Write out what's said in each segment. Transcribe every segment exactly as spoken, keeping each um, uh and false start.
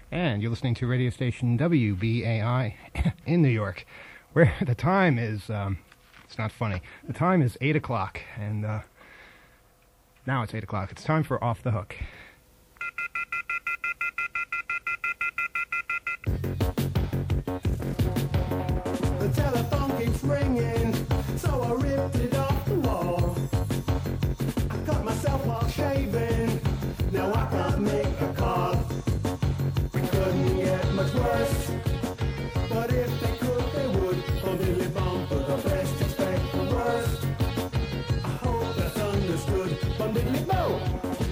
And you're listening to radio station W B A I in New York, where the time is, um, it's not funny, the time is eight o'clock, and uh, now it's eight o'clock. It's time for Off the Hook. The telephone keeps ringing, so I ripped it off the wall. I cut myself while shaving, now I can't make a call. It couldn't get much worse, but if they could, they would. Bum diddly bum, for the best expect the worst. I hope that's understood. Bum diddly bum.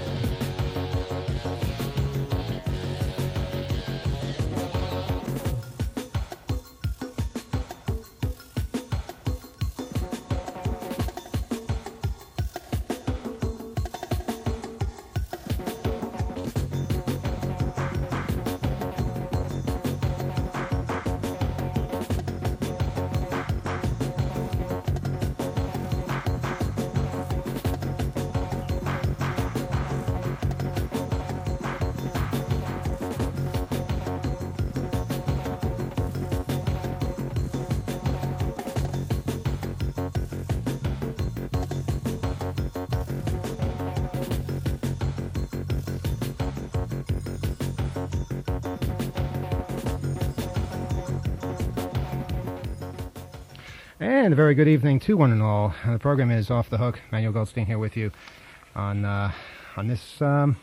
And a very good evening to one and all. Uh, the program is Off the Hook. Manuel Goldstein here with you on uh, on this um,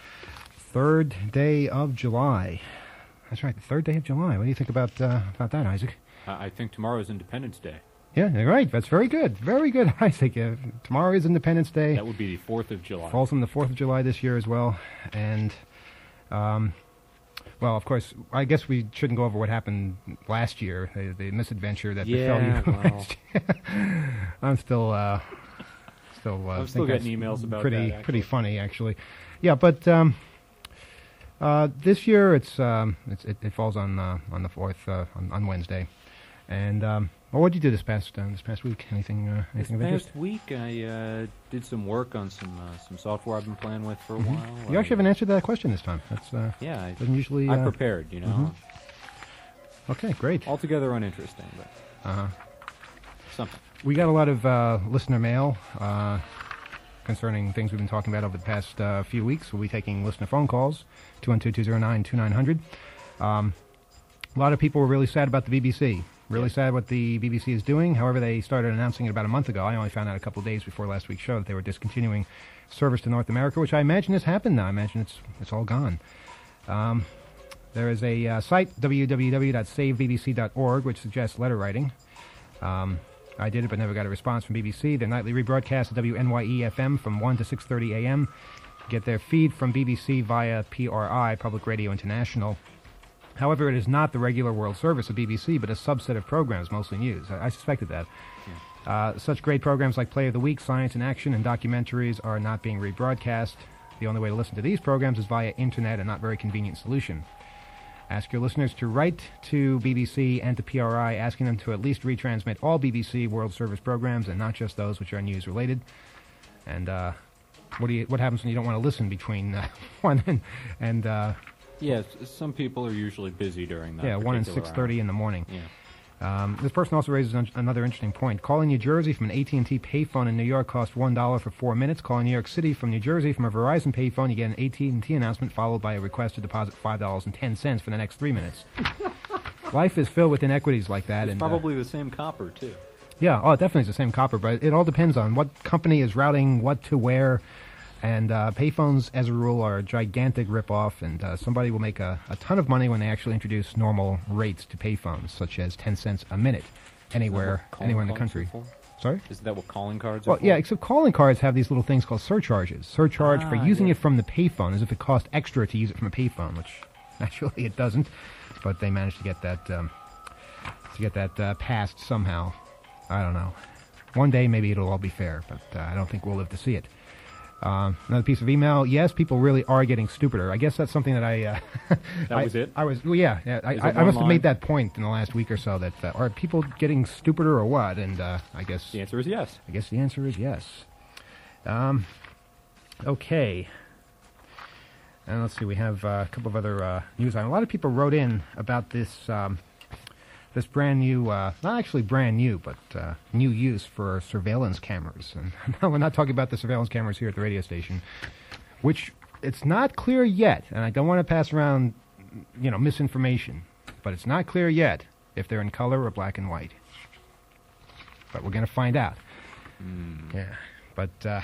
third day of July. That's right, the third day of July. What do you think about uh, about that, Isaac? Uh, I think tomorrow is Independence Day. Yeah, you're right. That's very good. Very good, Isaac. Uh, tomorrow is Independence Day. That would be the fourth of July. Falls on the fourth of July this year as well. And, um, well, of course, I guess we shouldn't go over what happened last year, the, the misadventure that yeah, befell you well. last year. I'm still, uh, still, uh, I'm still think getting that's emails about pretty, that, pretty actually. funny, actually. Yeah, but um, uh, this year it's, um, it's it, it falls on uh, on the fourth uh, on, on Wednesday. And um, well, what did you do this past uh, this past week? Anything uh, This anything of interest? past week, I uh, did some work on some uh, some software I've been playing with for a Mhm. while. You I, actually haven't answered that question this time. That's uh, Yeah, I, doesn't usually. I uh, prepared, you know. mhm. Okay, great. Altogether uninteresting, but Uh-huh. something. We got a lot of uh, listener mail uh, concerning things we've been talking about over the past uh, few weeks. We'll be taking listener phone calls, two one two, two zero nine, two nine zero zero. Um, a lot of people were really sad about the B B C. Really Yeah. sad what the B B C is doing. However, they started announcing it about a month ago. I only found out a couple of days before last week's show that they were discontinuing service to North America, which I imagine has happened now. I imagine it's it's all gone. Um, there is a uh, site, w w w dot save b b c dot org, which suggests letter writing. Um, I did it, but never got a response from B B C. Their nightly rebroadcast at W N Y E F M from one to six thirty a m Get their feed from B B C via P R I, Public Radio International. However, it is not the regular world service of B B C, but a subset of programs, mostly news. I, I suspected that. Yeah. Uh, such great programs like Play of the Week, Science in Action, and documentaries are not being rebroadcast. The only way to listen to these programs is via internet, a not very convenient solution. Ask your listeners to write to B B C and to P R I, asking them to at least retransmit all B B C World Service programs and not just those which are news-related. And uh, what do you, what happens when you don't want to listen between uh, one and... and uh, Yes, some people are usually busy during that. yeah, one and particular six thirty hour. in the morning. Yeah. Um, this person also raises an- another interesting point. Calling New Jersey from an A T and T payphone in New York costs one dollar for four minutes. Calling New York City from New Jersey from a Verizon payphone, you get an A T and T announcement followed by a request to deposit five dollars and ten cents for the next three minutes. Life is filled with inequities like that. It's and, uh, probably the same copper, too. yeah, oh, it definitely is the same copper, but it all depends on what company is routing what to where. And uh, payphones, as a rule, are a gigantic ripoff, and uh, somebody will make a, a ton of money when they actually introduce normal rates to payphones, such as ten cents a minute, anywhere, Calling anywhere in the cards are country. for? Sorry? Isn't that what calling cards Well, are for? yeah, except calling cards have these little things called surcharges. Surcharge for Ah, using yeah. it from the payphone, as if it cost extra to use it from a payphone, which actually it doesn't. But they managed to get that um, to get that uh, passed somehow. I don't know. One day maybe it'll all be fair, but uh, I don't think we'll live to see it. Um, another piece of email. Yes, people really are getting stupider. I guess that's something that I. Uh, That I, was it? I was. Well, yeah. yeah I, Is I, it I must one have made line? that point in the last week or so. That uh, are people getting stupider or what? And uh, I guess The answer is yes. I guess the answer is yes. Um, okay. And let's see, we have uh, a couple of other uh, news items. A lot of people wrote in about this um, this brand new, uh, not actually brand new, but uh, new use for surveillance cameras. And no, we're not talking about the surveillance cameras here at the radio station, which it's not clear yet, and I don't want to pass around, you know, misinformation, but it's not clear yet if they're in color or black and white. But we're going to find out. Mm. Yeah, but uh,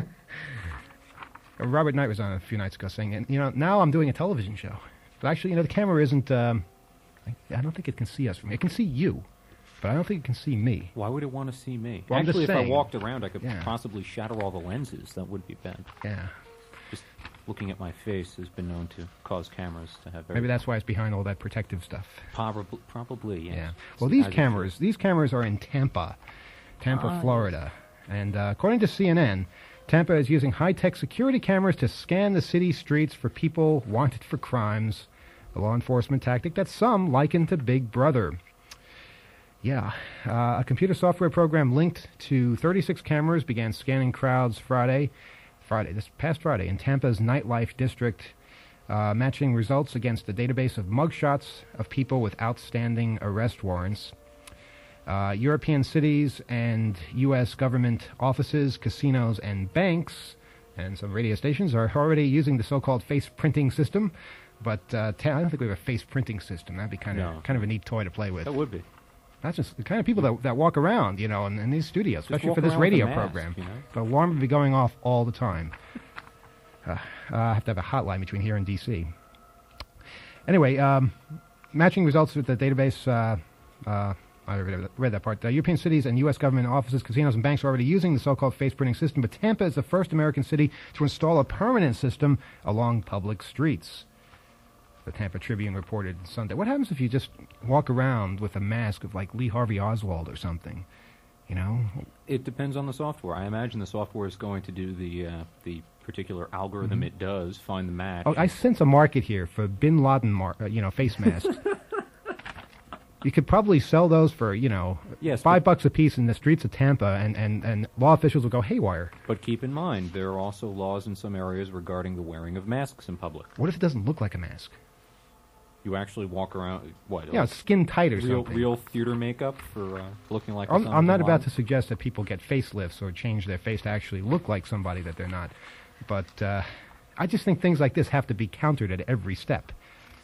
Robert Knight was on a few nights ago saying, and, you know, now I'm doing a television show. But actually, you know, the camera isn't, um, I, I don't think it can see us from here. It can see you, but I don't think it can see me. Why would it want to see me? Well, I'm Actually, just if saying. I walked around, I could Yeah. possibly shatter all the lenses. That would be bad. Yeah. Just looking at my face has been known to cause cameras to have very... Maybe that's why it's behind all that protective stuff. Probably, probably, yes. Yeah. Well, So these as it cameras, these cameras are in Tampa, Tampa, Ah, Florida. And uh, according to C N N, Tampa is using high-tech security cameras to scan the city streets for people wanted for crimes, a law enforcement tactic that some liken to Big Brother. Yeah. Uh, a computer software program linked to thirty-six cameras began scanning crowds Friday, Friday, this past Friday, in Tampa's nightlife district, uh, matching results against a database of mugshots of people with outstanding arrest warrants. Uh, European cities and U S government offices, casinos, and banks, and some radio stations are already using the so-called face printing system. But uh, ta- I don't think we have a face printing system. That'd be kind of No. kind of a neat toy to play with. That would be. That's just the kind of people that, that walk around, you know, in, in these studios, especially walk for this around with a radio mask, program. you know? The alarm would be going off all the time. Uh, uh, I have to have a hotline between here and D C. Anyway, um, matching results with the database. Uh, uh, I read, read that part. Uh, European cities and U S government offices, casinos, and banks are already using the so-called face printing system, but Tampa is the first American city to install a permanent system along public streets. The Tampa Tribune reported Sunday. What happens if you just walk around with a mask of like Lee Harvey Oswald or something? You know? It depends on the software. I imagine the software is going to do the uh, the particular algorithm Mhm. it does, find the match. Oh, I sense a market here for Bin Laden, mar- uh, you know, face masks. You could probably sell those for, you know, Yes, five but- bucks a piece in the streets of Tampa, and, and, and law officials will go haywire. But keep in mind, there are also laws in some areas regarding the wearing of masks in public. What if it doesn't look like a mask? You actually walk around, what? Yeah, like skin tight or real, something. real theater makeup for uh, looking like. I'm, Osama I'm not bin about Laden? to suggest that people get facelifts or change their face to actually look like somebody that they're not. But uh, I just think things like this have to be countered at every step.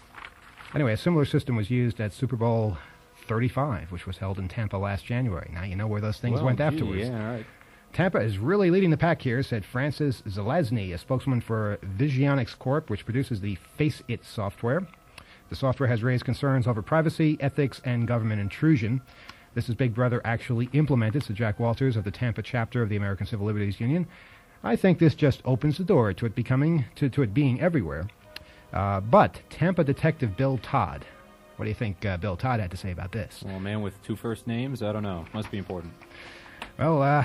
Anyway, a similar system was used at Super Bowl thirty-five, which was held in Tampa last January. Now you know where those things Well, went gee, afterwards. Yeah, all right. Tampa is really leading the pack here, said Francis Zelazny, a spokesman for Visionix Corp, which produces the Face It software. The software has raised concerns over privacy, ethics, and government intrusion. This is Big Brother actually implemented, said Jack Walters of the Tampa chapter of the American Civil Liberties Union. I think this just opens the door to it becoming, to, to it being everywhere. Uh, but Tampa detective Bill Todd, what do you think uh, Bill Todd had to say about this? Well, a man with two first names, I don't know. Must be important. Well, uh,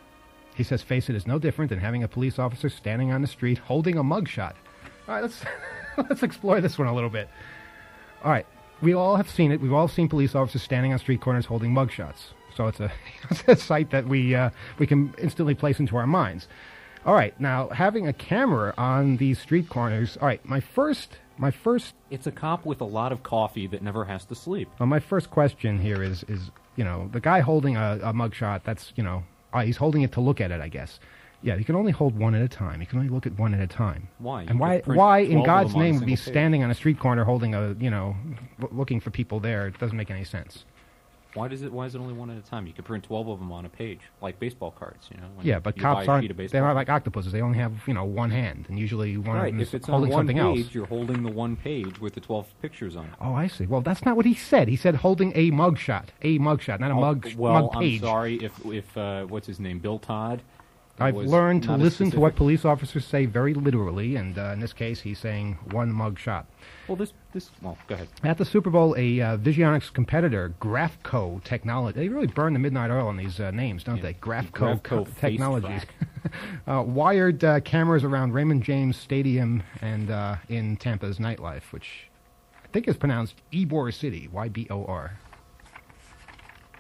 he says face it is no different than having a police officer standing on the street holding a mugshot. All right, let's let's explore this one a little bit. All right, we all have seen it. We've all seen police officers standing on street corners holding mugshots. So it's a, it's a sight that we uh, we can instantly place into our minds. All right, now having a camera on these street corners. All right, my first my first It's a cop with a lot of coffee that never has to sleep. well, my first question here is is you know the guy holding a, a mugshot. That's you know uh, he's holding it to look at it, I guess. Yeah, you can only hold one at a time. You can only look at one at a time. Why? You And why, could print why in twelve of God's them on a name would be single page. standing on a street corner holding a, you know, w- looking for people there? It doesn't make any sense. Why does it? Why is it only one at a time? You could print twelve of them on a page, like baseball cards. You know. when Yeah, but you buy cops a aren't. sheet of They're baseball not cards. like octopuses. They only have, you know, one hand, and usually one of Right. them is If it's holding on one something page, else. you're holding the one page with the twelve pictures on it. Oh, I see. Well, that's not what he said. He said holding a mugshot, a mugshot, not a Oh, mug well, mug page. I'm sorry if if uh, what's his name, Bill Todd. I've was learned to not as listen to what specific. police officers say very literally, and uh, in this case, he's saying one mug shot. Well, this this. Well, go ahead. At the Super Bowl, a uh, Visionix competitor, Graphco Technology, they really burn the midnight oil on these uh, names, don't Yeah. they? Graphco, Graphco Co- face Technologies. track. uh, wired uh, cameras around Raymond James Stadium and uh, in Tampa's nightlife, which I think is pronounced Ybor City, Y B O R.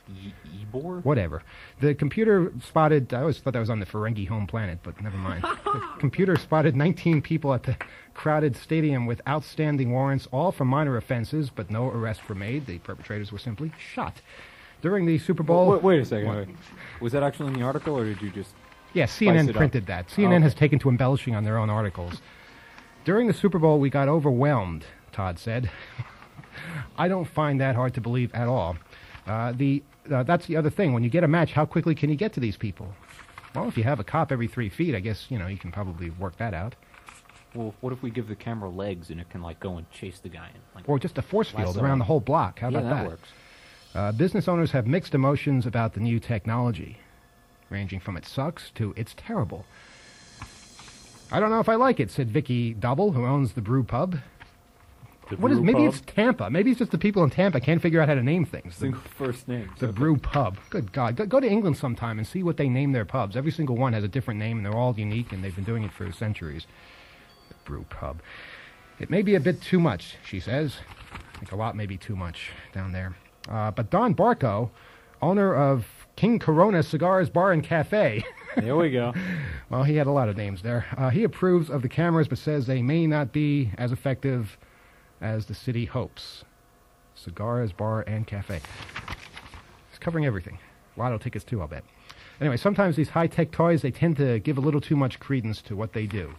E- Ebor? Whatever. The computer spotted, I always thought that was on the Ferengi home planet, but never mind. The computer spotted nineteen people at the crowded stadium with outstanding warrants, all for minor offenses, but no arrests were made. The perpetrators were simply shot. During the Super Bowl... Wait, wait a second. What? Wait. Was that actually in the article, or did you just... Yeah, C N N spice it up? printed that. C N N Oh, has okay. taken to embellishing on their own articles. During the Super Bowl, we got overwhelmed, Todd said. I don't find that hard to believe at all. Uh, the uh, that's the other thing. When you get a match, how quickly can you get to these people? Well, if you have a cop every three feet, I guess, you know, you can probably work that out. Well, what if we give the camera legs and it can, like, go and chase the guy? And, like, Or just a force field lasso around him. the whole block. How yeah, about that that? works. Uh, business owners have mixed emotions about the new technology, ranging from it sucks to it's terrible. I don't know if I like it, said Vicky Double, who owns the Brew Pub. The What is? brew Maybe pub? it's Tampa. Maybe it's just the people in Tampa can't figure out how to name things. The, Single first name. the Brew Pub. Good God. Go, go to England sometime and see what they name their pubs. Every single one has a different name, and they're all unique, and they've been doing it for centuries. The Brew Pub. It may be a bit too much, she says. I think a lot may be too much down there. Uh, but Don Barco, owner of King Corona Cigars Bar and Cafe... There we go. Well, he had a lot of names there. Uh, he approves of the cameras, but says they may not be as effective as the city hopes. Cigars, bar, and cafe. It's covering everything. Lotto tickets, too, I'll bet. Anyway, sometimes these high-tech toys, they tend to give a little too much credence to what they do.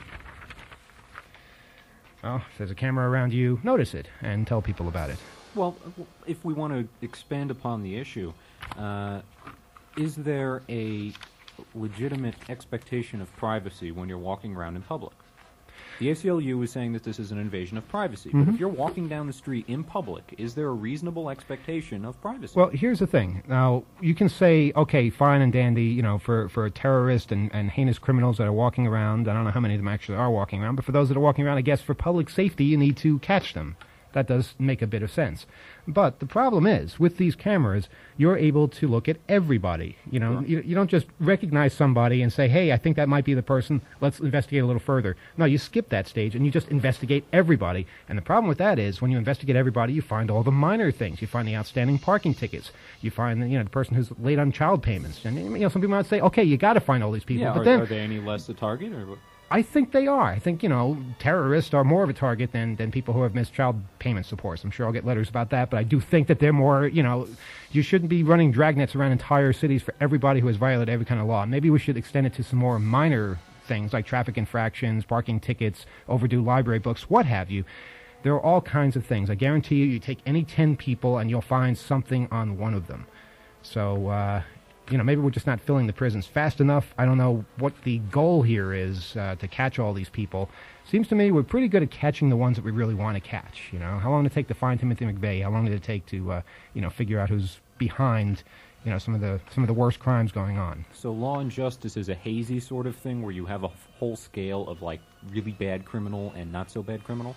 Well, if there's a camera around you, notice it and tell people about it. Well, if we want to expand upon the issue, uh, is there a legitimate expectation of privacy when you're walking around in public? The A C L U is saying that this is an invasion of privacy, but if you're walking down the street in public, is there a reasonable expectation of privacy? Well, here's the thing. Now, you can say, okay, fine and dandy, you know, for, for terrorists and, and heinous criminals that are walking around. I don't know how many of them actually are walking around, but for those that are walking around, I guess for public safety, you need to catch them. That does make a bit of sense. But the problem is, with these cameras, you're able to look at everybody. You know, you, you don't just recognize somebody and say, hey, I think that might be the person, let's investigate a little further. No, you skip that stage and you just investigate everybody. And the problem with that is, when you investigate everybody, you find all the minor things. You find the outstanding parking tickets. You find, the, you know, the person who's late on child payments. And, you know, some people might say, okay, you got to find all these people. yeah, but are, then, are they any less a target? Or what? I think they are. I think, you know, terrorists are more of a target than, than people who have missed child payment supports. I'm sure I'll get letters about that, but I do think that they're more, you know, you shouldn't be running dragnets around entire cities for everybody who has violated every kind of law. Maybe we should extend it to some more minor things like traffic infractions, parking tickets, overdue library books, what have you. There are all kinds of things. I guarantee you, you take any ten people and you'll find something on one of them. So, uh... you know, maybe we're just not filling the prisons fast enough. I don't know what the goal here is uh, to catch all these people. Seems to me we're pretty good at catching the ones that we really want to catch. You know, how long did it take to find Timothy McVeigh? How long did it take to, uh, you know, figure out who's behind, you know, some of the some of the worst crimes going on? So Law and Justice is a hazy sort of thing where you have a f- whole scale of, like, really bad criminal and not so bad criminal?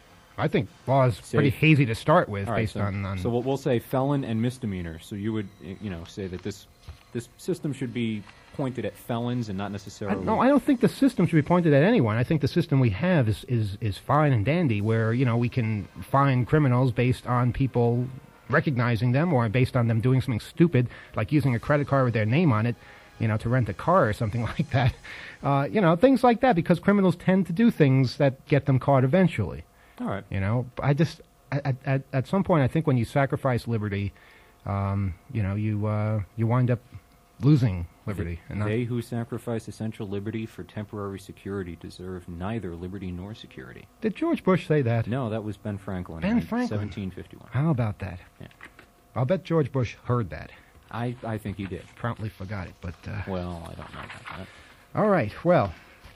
I think law is Safe. pretty hazy to start with, All right, based so, on, on. So we'll, we'll say felon and misdemeanor. So you would, eh, you know, say that this this system should be pointed at felons and not I, necessarily... no, I don't think the system should be pointed at anyone. I think the system we have is, is, is fine and dandy, where, you know, we can find criminals based on people recognizing them or based on them doing something stupid, like using a credit card with their name on it, you know, to rent a car or something like that. Uh, you know, things like that, because criminals tend to do things that get them caught eventually. All right. You know, I just, at, at, at some point, I think when you sacrifice liberty, um, you know, you, uh, you wind up losing liberty. And not, They who sacrifice essential liberty for temporary security deserve neither liberty nor security. did George Bush say that? No, that was Ben Franklin. Ben in Franklin. seventeen fifty-one. How about that? Yeah. I'll bet George Bush heard that. I, I think he did. Promptly forgot it, but... Uh, Well, I don't know about that. all right, well,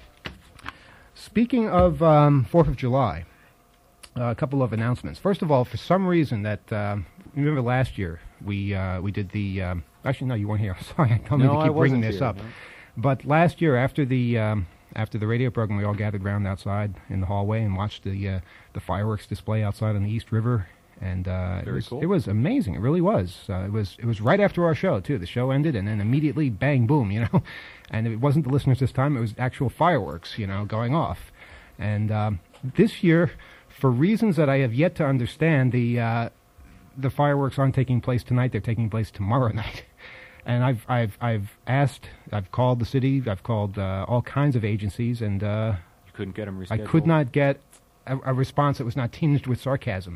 speaking of um, fourth of July, uh, a couple of announcements. First of all, for some reason that... Um, remember last year, we uh, we did the... Um, actually, no, you weren't here. Sorry, I don't mean No, to I keep bringing wasn't this here, up. no. But last year, after the... Um, after the radio program, we all gathered round outside in the hallway and watched the uh, the fireworks display outside on the East River. And uh, it Very was cool. it was amazing. It really was. Uh, it was it was right after our show too. The show ended, and then immediately, bang, boom, you know. And it wasn't the listeners this time; it was actual fireworks, you know, going off. And um, this year, for reasons that I have yet to understand, the uh, the fireworks aren't taking place tonight; they're taking place tomorrow night. And I've I've I've asked, I've called the city, I've called uh, all kinds of agencies, and uh, You couldn't get them rescheduled. I could not get a, a response that was not tinged with sarcasm.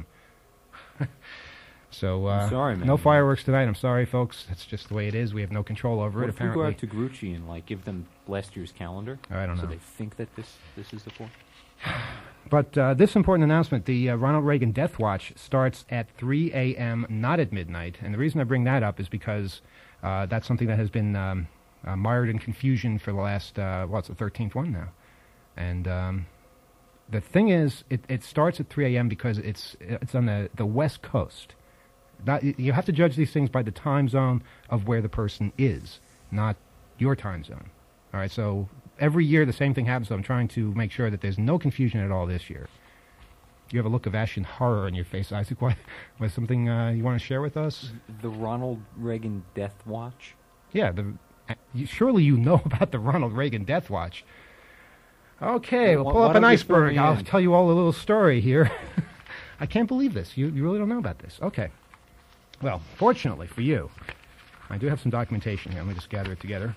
So uh, I'm sorry, man. no fireworks tonight. I'm sorry, folks. That's just the way it is. We have no control over What it. if we go Apparently, out to Grucci and like give them last year's calendar? I don't So know. they think that this this is the point. But uh, this important announcement, the uh, Ronald Reagan Death Watch starts at three a.m., not at midnight. And the reason I bring that up is because uh, that's something that has been um, uh, mired in confusion for the last, uh, well, it's the thirteenth one now. And um, the thing is, it, it starts at three a.m. because it's it's on the, the West Coast. Not, you have to judge these things by the time zone of where the person is, not your time zone. All right, so every year the same thing happens, so I'm trying to make sure that there's no confusion at all this year. You have a look of ashen horror on your face, Isaac. What, was something uh, you want to share with us? The Ronald Reagan Death Watch? Yeah, the, uh, you, surely you know about the Ronald Reagan Death Watch. Okay, Well, we'll wh- pull why up an don't you fill iceberg. me I'll in? tell you all a little story here. I can't believe this. You, you really don't know about this. Okay. Well, fortunately for you, I do have some documentation here. Let me just gather it together.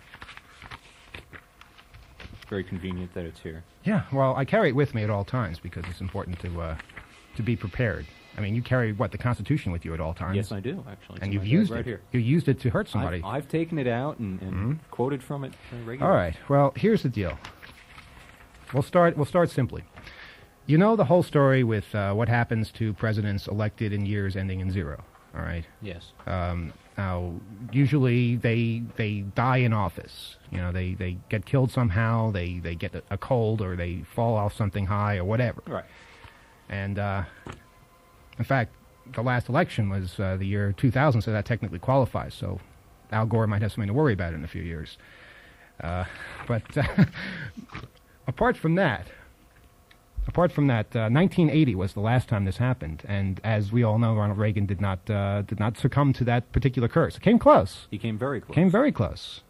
It's very convenient that it's here. Yeah, well, I carry it with me at all times because it's important to uh, to be prepared. I mean, you carry, what, the Constitution with you at all times? Yes, I do, actually. It's And in you've my bag used right it. here. You used it to hurt somebody. I've, I've taken it out and, and quoted from it uh, regularly. All right. Well, here's the deal. We'll start. We'll start simply. You know the whole story with uh, what happens to presidents elected in years ending in zero. All right. Yes. Um, now, usually they they die in office. You know, they, they get killed somehow. They they get a, a cold or they fall off something high or whatever. Right. And uh, in fact, the last election was uh, the year two thousand, so that technically qualifies. So Al Gore might have something to worry about in a few years. Uh, but uh, apart from that, apart from that, uh, nineteen eighty was the last time this happened, and as we all know, Ronald Reagan did not uh, did not succumb to that particular curse. It came close. He came very close. Came very close.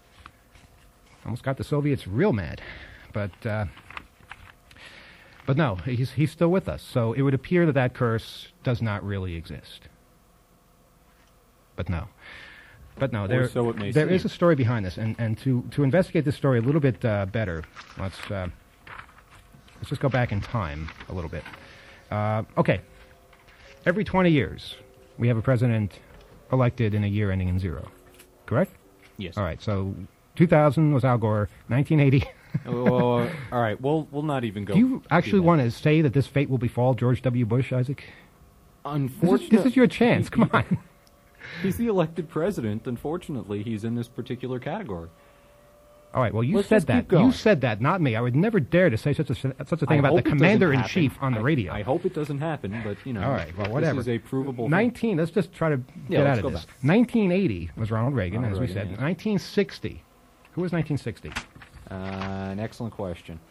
Almost got the Soviets real mad, but uh, but no, he's he's still with us. So it would appear that that curse does not really exist. But no, but no, Or there so it may there is seem. a story behind this, and and to to investigate this story a little bit uh, better, let's uh, let's just go back in time a little bit. Uh, okay, every twenty years we have a president elected in a year ending in zero, correct? Yes. All right, so two thousand was Al Gore, nineteen eighty. Oh, all right, we'll we'll not even go. Do you actually that. want to say that this fate will befall George W. Bush, Isaac? This is, Unfortunately, this is your chance. Come on. He's the elected president. Unfortunately, he's in this particular category. All right. Well, you Let's said just that. keep going. You said that, not me. I would never dare to say such a such a thing I about hope the it doesn't commander in happen. chief on the I- radio. I hope it doesn't happen, but you know. All right. Well, whatever. This is a provable. thing. Nineteen. Let's just try to Yeah, get let's out of go this. back. Nineteen eighty was Ronald Reagan, Ronald as we Reagan, said. yes. Nineteen sixty. Who was nineteen sixty? Uh, an excellent question.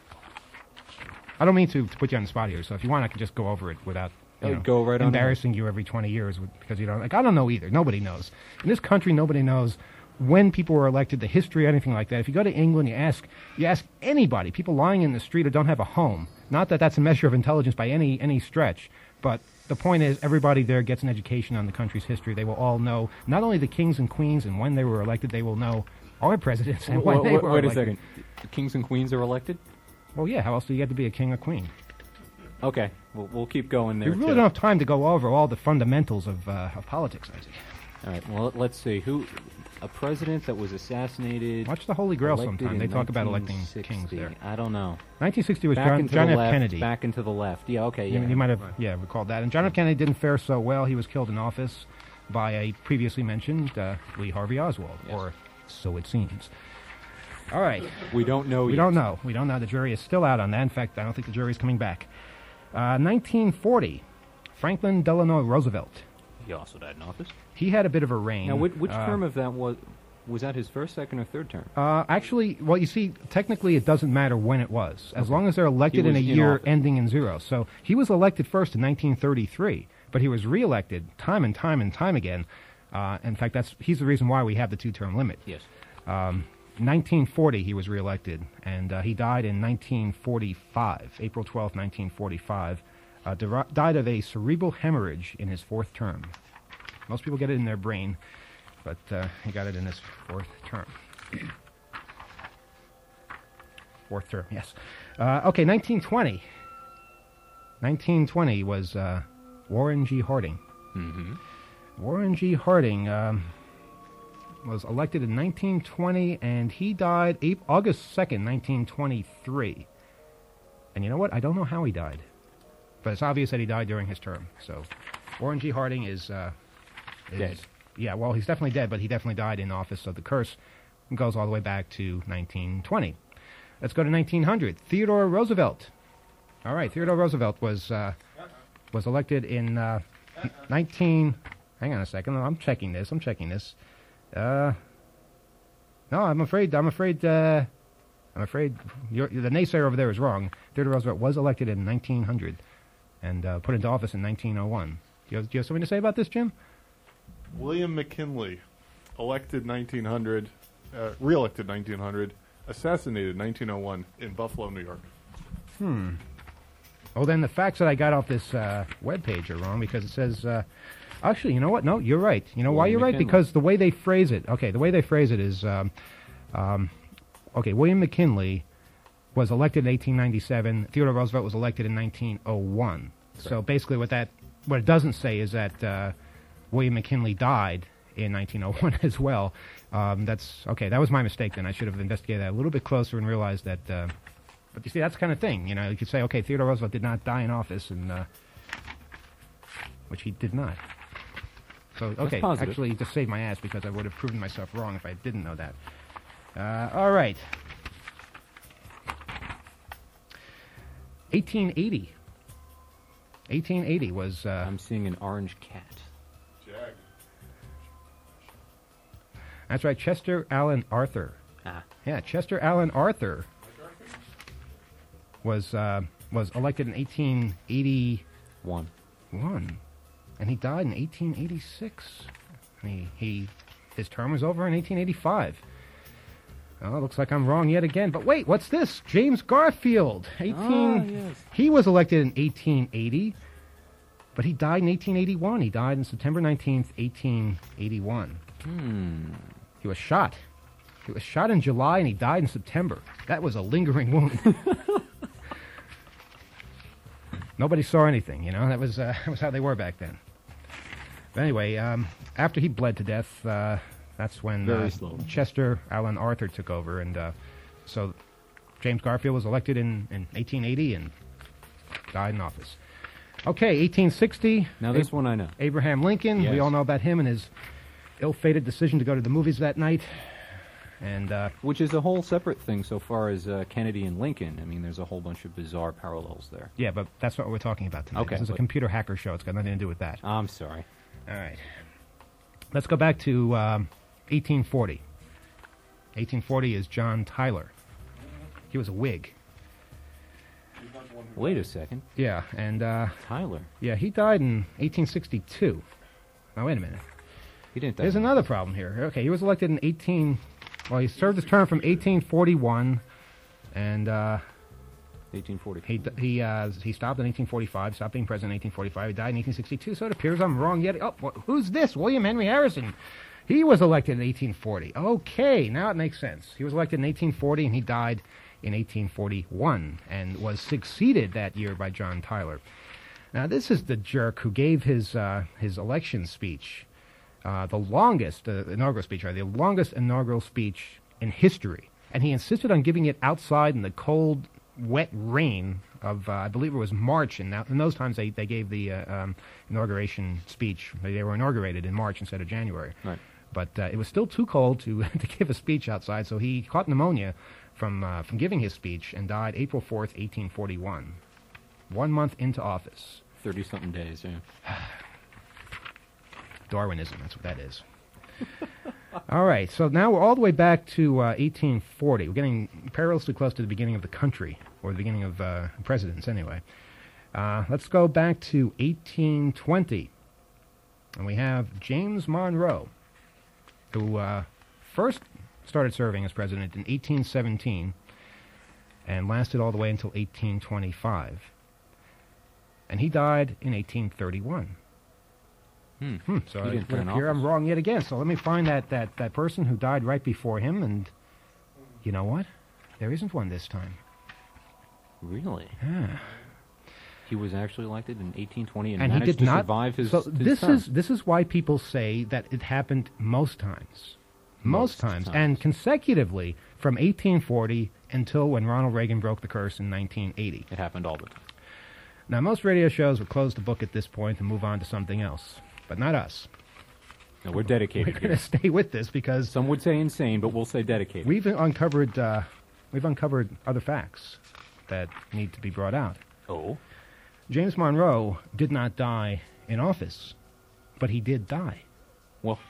I don't mean to, to put you on the spot here. So if you want, I can just go over it without. You Oh, know, go right on embarrassing you every twenty years with, because you don't like. I don't know either. Nobody knows. In this country, nobody knows when people were elected, the history, anything like that. If you go to England, you ask you ask anybody, people lying in the street who don't have a home. Not that that's a measure of intelligence by any any stretch, but the point is, everybody there gets an education on the country's history. They will all know not only the kings and queens and when they were elected. They will know our presidents and when Wait, they wait, were wait a elected. second. The kings and queens are elected? Well, yeah. How else do you get to be a king or queen? Okay, we'll, we'll keep going We there. really too. don't have time to go over all the fundamentals of uh, of politics, Isaac. All right. Well, let's see. Who? A president that was assassinated. Watch the Holy Grail elected sometime. in They talk about electing nineteen kings sixty. there. I don't know. nineteen sixty was Back John, into John the F. left, Kennedy. Back into the left. Yeah. Okay. You, Yeah. you might have, yeah, recalled that. And John F. Kennedy didn't fare so well. He was killed in office by a previously mentioned uh, Lee Harvey Oswald, Yes. or so it seems. All right. We don't know. We yet. don't know. We don't know. The jury is still out on that. In fact, I don't think the jury is coming back. Uh, nineteen forty, Franklin Delano Roosevelt. He also died in office. He had a bit of a reign. Now, which, which uh, term of that was? Was that his first, second, or third term? Uh, actually, well, you see, technically it doesn't matter when it was, as long as they're elected He in a was in year office. ending in zero. So he was elected first in nineteen thirty-three, but he was reelected time and time and time again. Uh, in fact, that's he's the reason why we have the two-term limit. Yes. Um, nineteen forty, he was reelected, and uh, he died in nineteen forty-five, April twelfth, nineteen forty-five. Uh, di- died of a cerebral hemorrhage in his fourth term. Most people get it in their brain, but uh, he got it in his fourth term. Fourth term, yes. Uh, okay, nineteen twenty. nineteen twenty was uh, Warren G. Harding. Mm-hmm. Warren G. Harding um, was elected in nineteen twenty, and he died April, August second, nineteen twenty-three. And you know what? I don't know how he died, but it's obvious that he died during his term. So Warren G. Harding is, uh, is dead. Yeah, well, he's definitely dead, but he definitely died in office. So the curse goes all the way back to nineteen twenty. Let's go to nineteen hundred. Theodore Roosevelt. All right, Theodore Roosevelt was uh, was elected in uh, nineteen. Hang on a second. I'm checking this. I'm checking this. Uh, no, I'm afraid. I'm afraid. Uh, I'm afraid you're, the naysayer over there is wrong. Theodore Roosevelt was elected in nineteen hundred and uh, put into office in nineteen oh one. Do you, have, do you have something to say about this, Jim? William McKinley, elected nineteen hundred, uh, re-elected nineteen hundred, assassinated nineteen oh one in Buffalo, New York. Hmm. Oh, then the facts that I got off this uh, webpage are wrong because it says. Uh, actually, you know what? No, you're right. You know why William you're right? McKinley. Because the way they phrase it. Okay, the way they phrase it is. Um, um, okay, William McKinley was elected in eighteen ninety-seven. Theodore Roosevelt was elected in nineteen oh one. So basically, what that what it doesn't say is that uh, William McKinley died in nineteen oh one as well. Um, that's okay. That was my mistake. Then I should have investigated that a little bit closer and realized that. Uh, but you see, that's the kind of thing. You know, you could say, okay, Theodore Roosevelt did not die in office, and uh, which he did not. So okay, positive. actually, just saved my ass because I would have proven myself wrong if I didn't know that. Uh, all right. eighteen eighty. eighteen eighty was. Uh, I'm seeing an orange cat. Jag. that's right, Chester Alan Arthur. Ah. Yeah, Chester Alan Arthur was uh, was elected in eighteen eighty-one, One. and he died in eighteen eighty-six. And he, he his term was over in eighteen eighty-five. Oh, looks like I'm wrong yet again. But wait, what's this? James Garfield. eighteen. Ah, yes. He was elected in eighteen eighty, but he died in eighteen eighty-one. He died on September nineteenth, eighteen eighty-one. Hmm. He was shot. He was shot in July, and he died in September. That was a lingering wound. Nobody saw anything, you know. That was uh, that was how they were back then. But anyway, um, after he bled to death, uh, that's when Very uh, slowly. Chester Alan Arthur took over, and uh, so James Garfield was elected in, in eighteen eighty and died in office. Okay, eighteen sixty. Now this Ab- one I know. Abraham Lincoln. Yes. We all know about him and his ill-fated decision to go to the movies that night. And uh, Which is a whole separate thing so far as uh, Kennedy and Lincoln. I mean, there's a whole bunch of bizarre parallels there. yeah, but that's not what we're talking about tonight. Okay, This is a but- computer hacker show. It's got nothing to do with that. I'm sorry. All right. Let's go back to um, eighteen forty. eighteen forty is John Tyler. He was a Whig. Wait a second. Yeah, and uh, Tyler. yeah, he died in eighteen sixty-two. Now, wait a minute. He didn't die. There's another problem here. Okay, he was elected in eighteen... Well, he served his term from eighteen forty-one, and uh, eighteen forty. he he uh, he stopped in eighteen forty-five, stopped being president in eighteen forty-five. He died in eighteen sixty-two, so it appears I'm wrong yet. Oh, wh- who's this? William Henry Harrison. He was elected in eighteen forty. Okay, now it makes sense. He was elected in eighteen forty, and he died in eighteen forty-one, and was succeeded that year by John Tyler. Now, this is the jerk who gave his uh, his election speech, uh, the longest uh, inaugural speech, or the longest inaugural speech in history, and he insisted on giving it outside in the cold, wet rain of, uh, I believe it was March, and in those times they, they gave the uh, um, inauguration speech. They were inaugurated in March instead of January. Right. But uh, it was still too cold to to give a speech outside, so he caught pneumonia from uh, from giving his speech and died April fourth, eighteen forty-one, one month into office. thirty-something days, yeah. Darwinism, that's what that is. All right, so now we're all the way back to uh, eighteen forty. We're getting perilously close to the beginning of the country, or the beginning of uh, presidents, anyway. Uh, let's go back to eighteen twenty, and we have James Monroe, who uh, first started serving as president in eighteen seventeen and lasted all the way until eighteen twenty-five. And he died in eighteen thirty-one. Hmm. Hmm, so He I, didn't it would turn appear I'm office. wrong yet again. So let me find that, that, that person who died right before him, and you know what? There isn't one this time. Really? Yeah. He was actually elected in eighteen twenty and, And he managed did to not survive his, So his this term. is this is why people say that it happened most times. Most, Most times. times. And consecutively from eighteen forty until when Ronald Reagan broke the curse in nineteen eighty. It happened all the time. Now, most radio shows would close the book at this point and move on to something else, but not us. No, we're We're dedicated going to here. stay with this because Some would say insane, but we'll say dedicated. we've uncovered uh, we've uncovered other facts that need to be brought out. Oh? James Monroe did not die in office, but he did die. Well,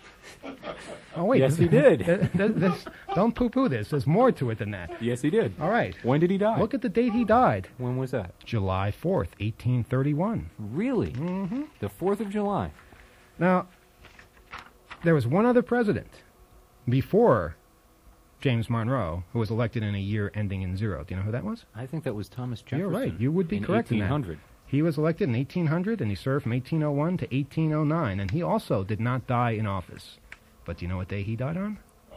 Oh wait, Yes, this- he did. th- th- this- don't poo-poo this. There's more to it than that. yes, he did. All right. When did he die? Look at the date he died. When was that? July fourth, eighteen thirty-one. Really? Mm-hmm. The fourth of July. Now, there was one other president before James Monroe who was elected in a year ending in zero. Do you know who that was? I think that was Thomas Jefferson. You're right. You would be in correct in that. eighteen hundred. He was elected in eighteen hundred, and he served from eighteen oh one to eighteen oh nine, and he also did not die in office. But do you know what day he died on?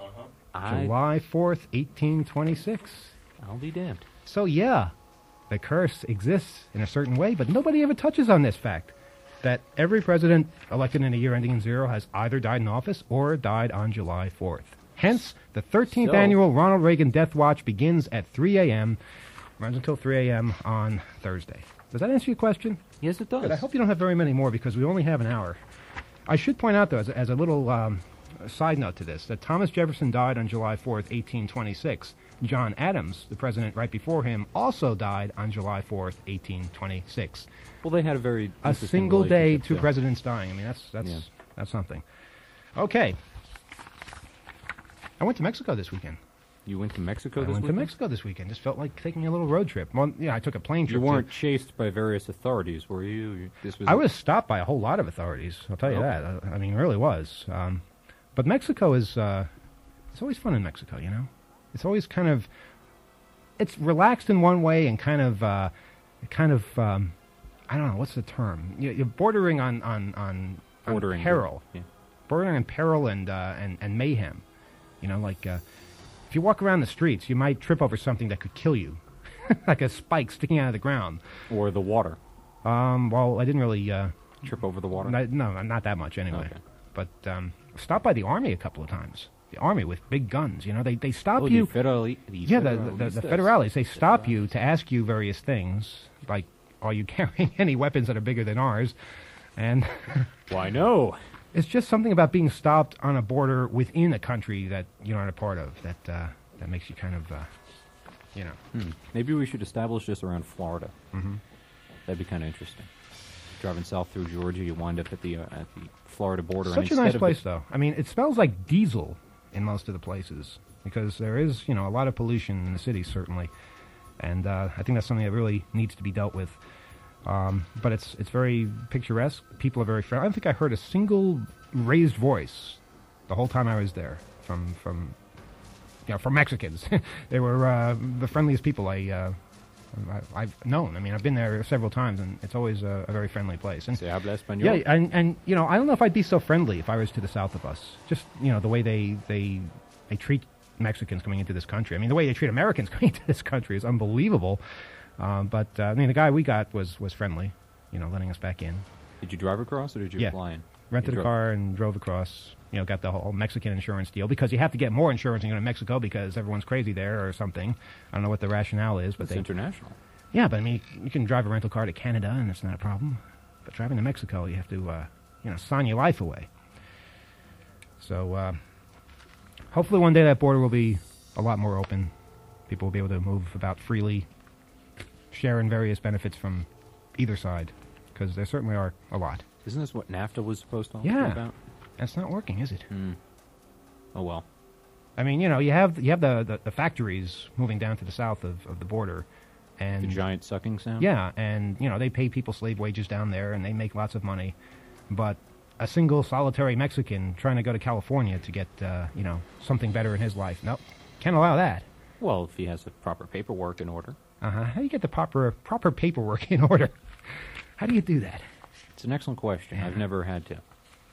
I, July fourth, eighteen twenty-six. I'll be damned. So, yeah, the curse exists in a certain way, but nobody ever touches on this fact that every president elected in a year ending in zero has either died in office or died on July fourth. Hence, the thirteenth So- annual Ronald Reagan Death Watch begins at three a.m., runs until three a.m. on Thursday. Does that answer your question? Yes, it does. Good. I hope you don't have very many more because we only have an hour. I should point out, though, as a, as a little um, side note to this, that Thomas Jefferson died on July fourth, eighteen twenty-six. John Adams, the president right before him, also died on July fourth, eighteen twenty-six. Well, they had a very A interesting single day, relationship, two too. presidents dying. I mean, that's that's Yeah. that's something. Okay. I went to Mexico this weekend. You went to Mexico I this went weekend? to Mexico this weekend. Just felt like taking a little road trip. Well, yeah, I took a plane trip. You to- weren't chased by various authorities, were you? You- This was I was stopped by a whole lot of authorities. I'll tell you Okay. that. I, I mean, it really was. Um, but Mexico is, uh, it's always fun in Mexico, you know? It's always kind of, it's relaxed in one way and kind of, uh, kind of, um, I don't know, what's the term? You- You're bordering on, on, on, on Bordering, peril. yeah. Bordering on peril and, uh, and, and mayhem. You know, like, uh, if you walk around the streets, you might trip over something that could kill you. Like a spike sticking out of the ground. Or the water. Um, well, I didn't really, uh, Trip over the water? no, no, not that much anyway. Okay. But um, stopped by the army a couple of times. The army with big guns. You know, they they stop Oh, you. the federali- the yeah, the the, the, the federales. They stop you to ask you various things, like, are you carrying any weapons that are bigger than ours? And Why, no. it's just something about being stopped on a border within a country that you're not a part of that uh, that makes you kind of, uh, you know. Hmm. Maybe we should establish this around Florida. Mhm. That'd be kind of interesting. Driving south through Georgia, you wind up at the uh, at the Florida border. and Such a instead nice of place, the- though. I mean, it smells like diesel in most of the places because there is, you know, a lot of pollution in the city, certainly, and uh, I think that's something that really needs to be dealt with. Um, but it's it's very picturesque. People are very friendly. I don't think I heard a single raised voice the whole time I was there from from you know from Mexicans. They were uh, the friendliest people I. Uh, I, I've known. I mean, I've been there several times, and it's always a, a very friendly place. And Se habla español. yeah, and and you know, I don't know if I'd be so friendly if I was to the south of us. Just you know, the way they they they treat Mexicans coming into this country. I mean, the way they treat Americans coming into this country is unbelievable. Um, but uh, I mean, the guy we got was was friendly. You know, letting us back in. Did you drive across or did you Yeah. fly in? Rented You a drove- car and drove across. You know, got the whole Mexican insurance deal because you have to get more insurance when you go to Mexico because everyone's crazy there or something. I don't know what the rationale is, but It's they international. yeah, but I mean, you can drive a rental car to Canada, and it's not a problem. But driving to Mexico, you have to, uh, you know, sign your life away. So, uh, hopefully one day that border will be a lot more open. People will be able to move about freely, sharing various benefits from either side, because there certainly are a lot. Isn't this what NAFTA was supposed to all Yeah. be about? And it's not working, is it? Hmm. Oh, well. I mean, you know, you have you have the, the, the factories moving down to the south of, of the border, and The giant sucking sound? yeah, and you know they pay people slave wages down there, and they make lots of money. But a single solitary Mexican trying to go to California to get uh, you know something better in his life, nope, can't allow that. Well, if he has the proper paperwork in order. Uh huh. How do you get the proper proper paperwork in order? How do you do that? It's an excellent question. Yeah. I've never had to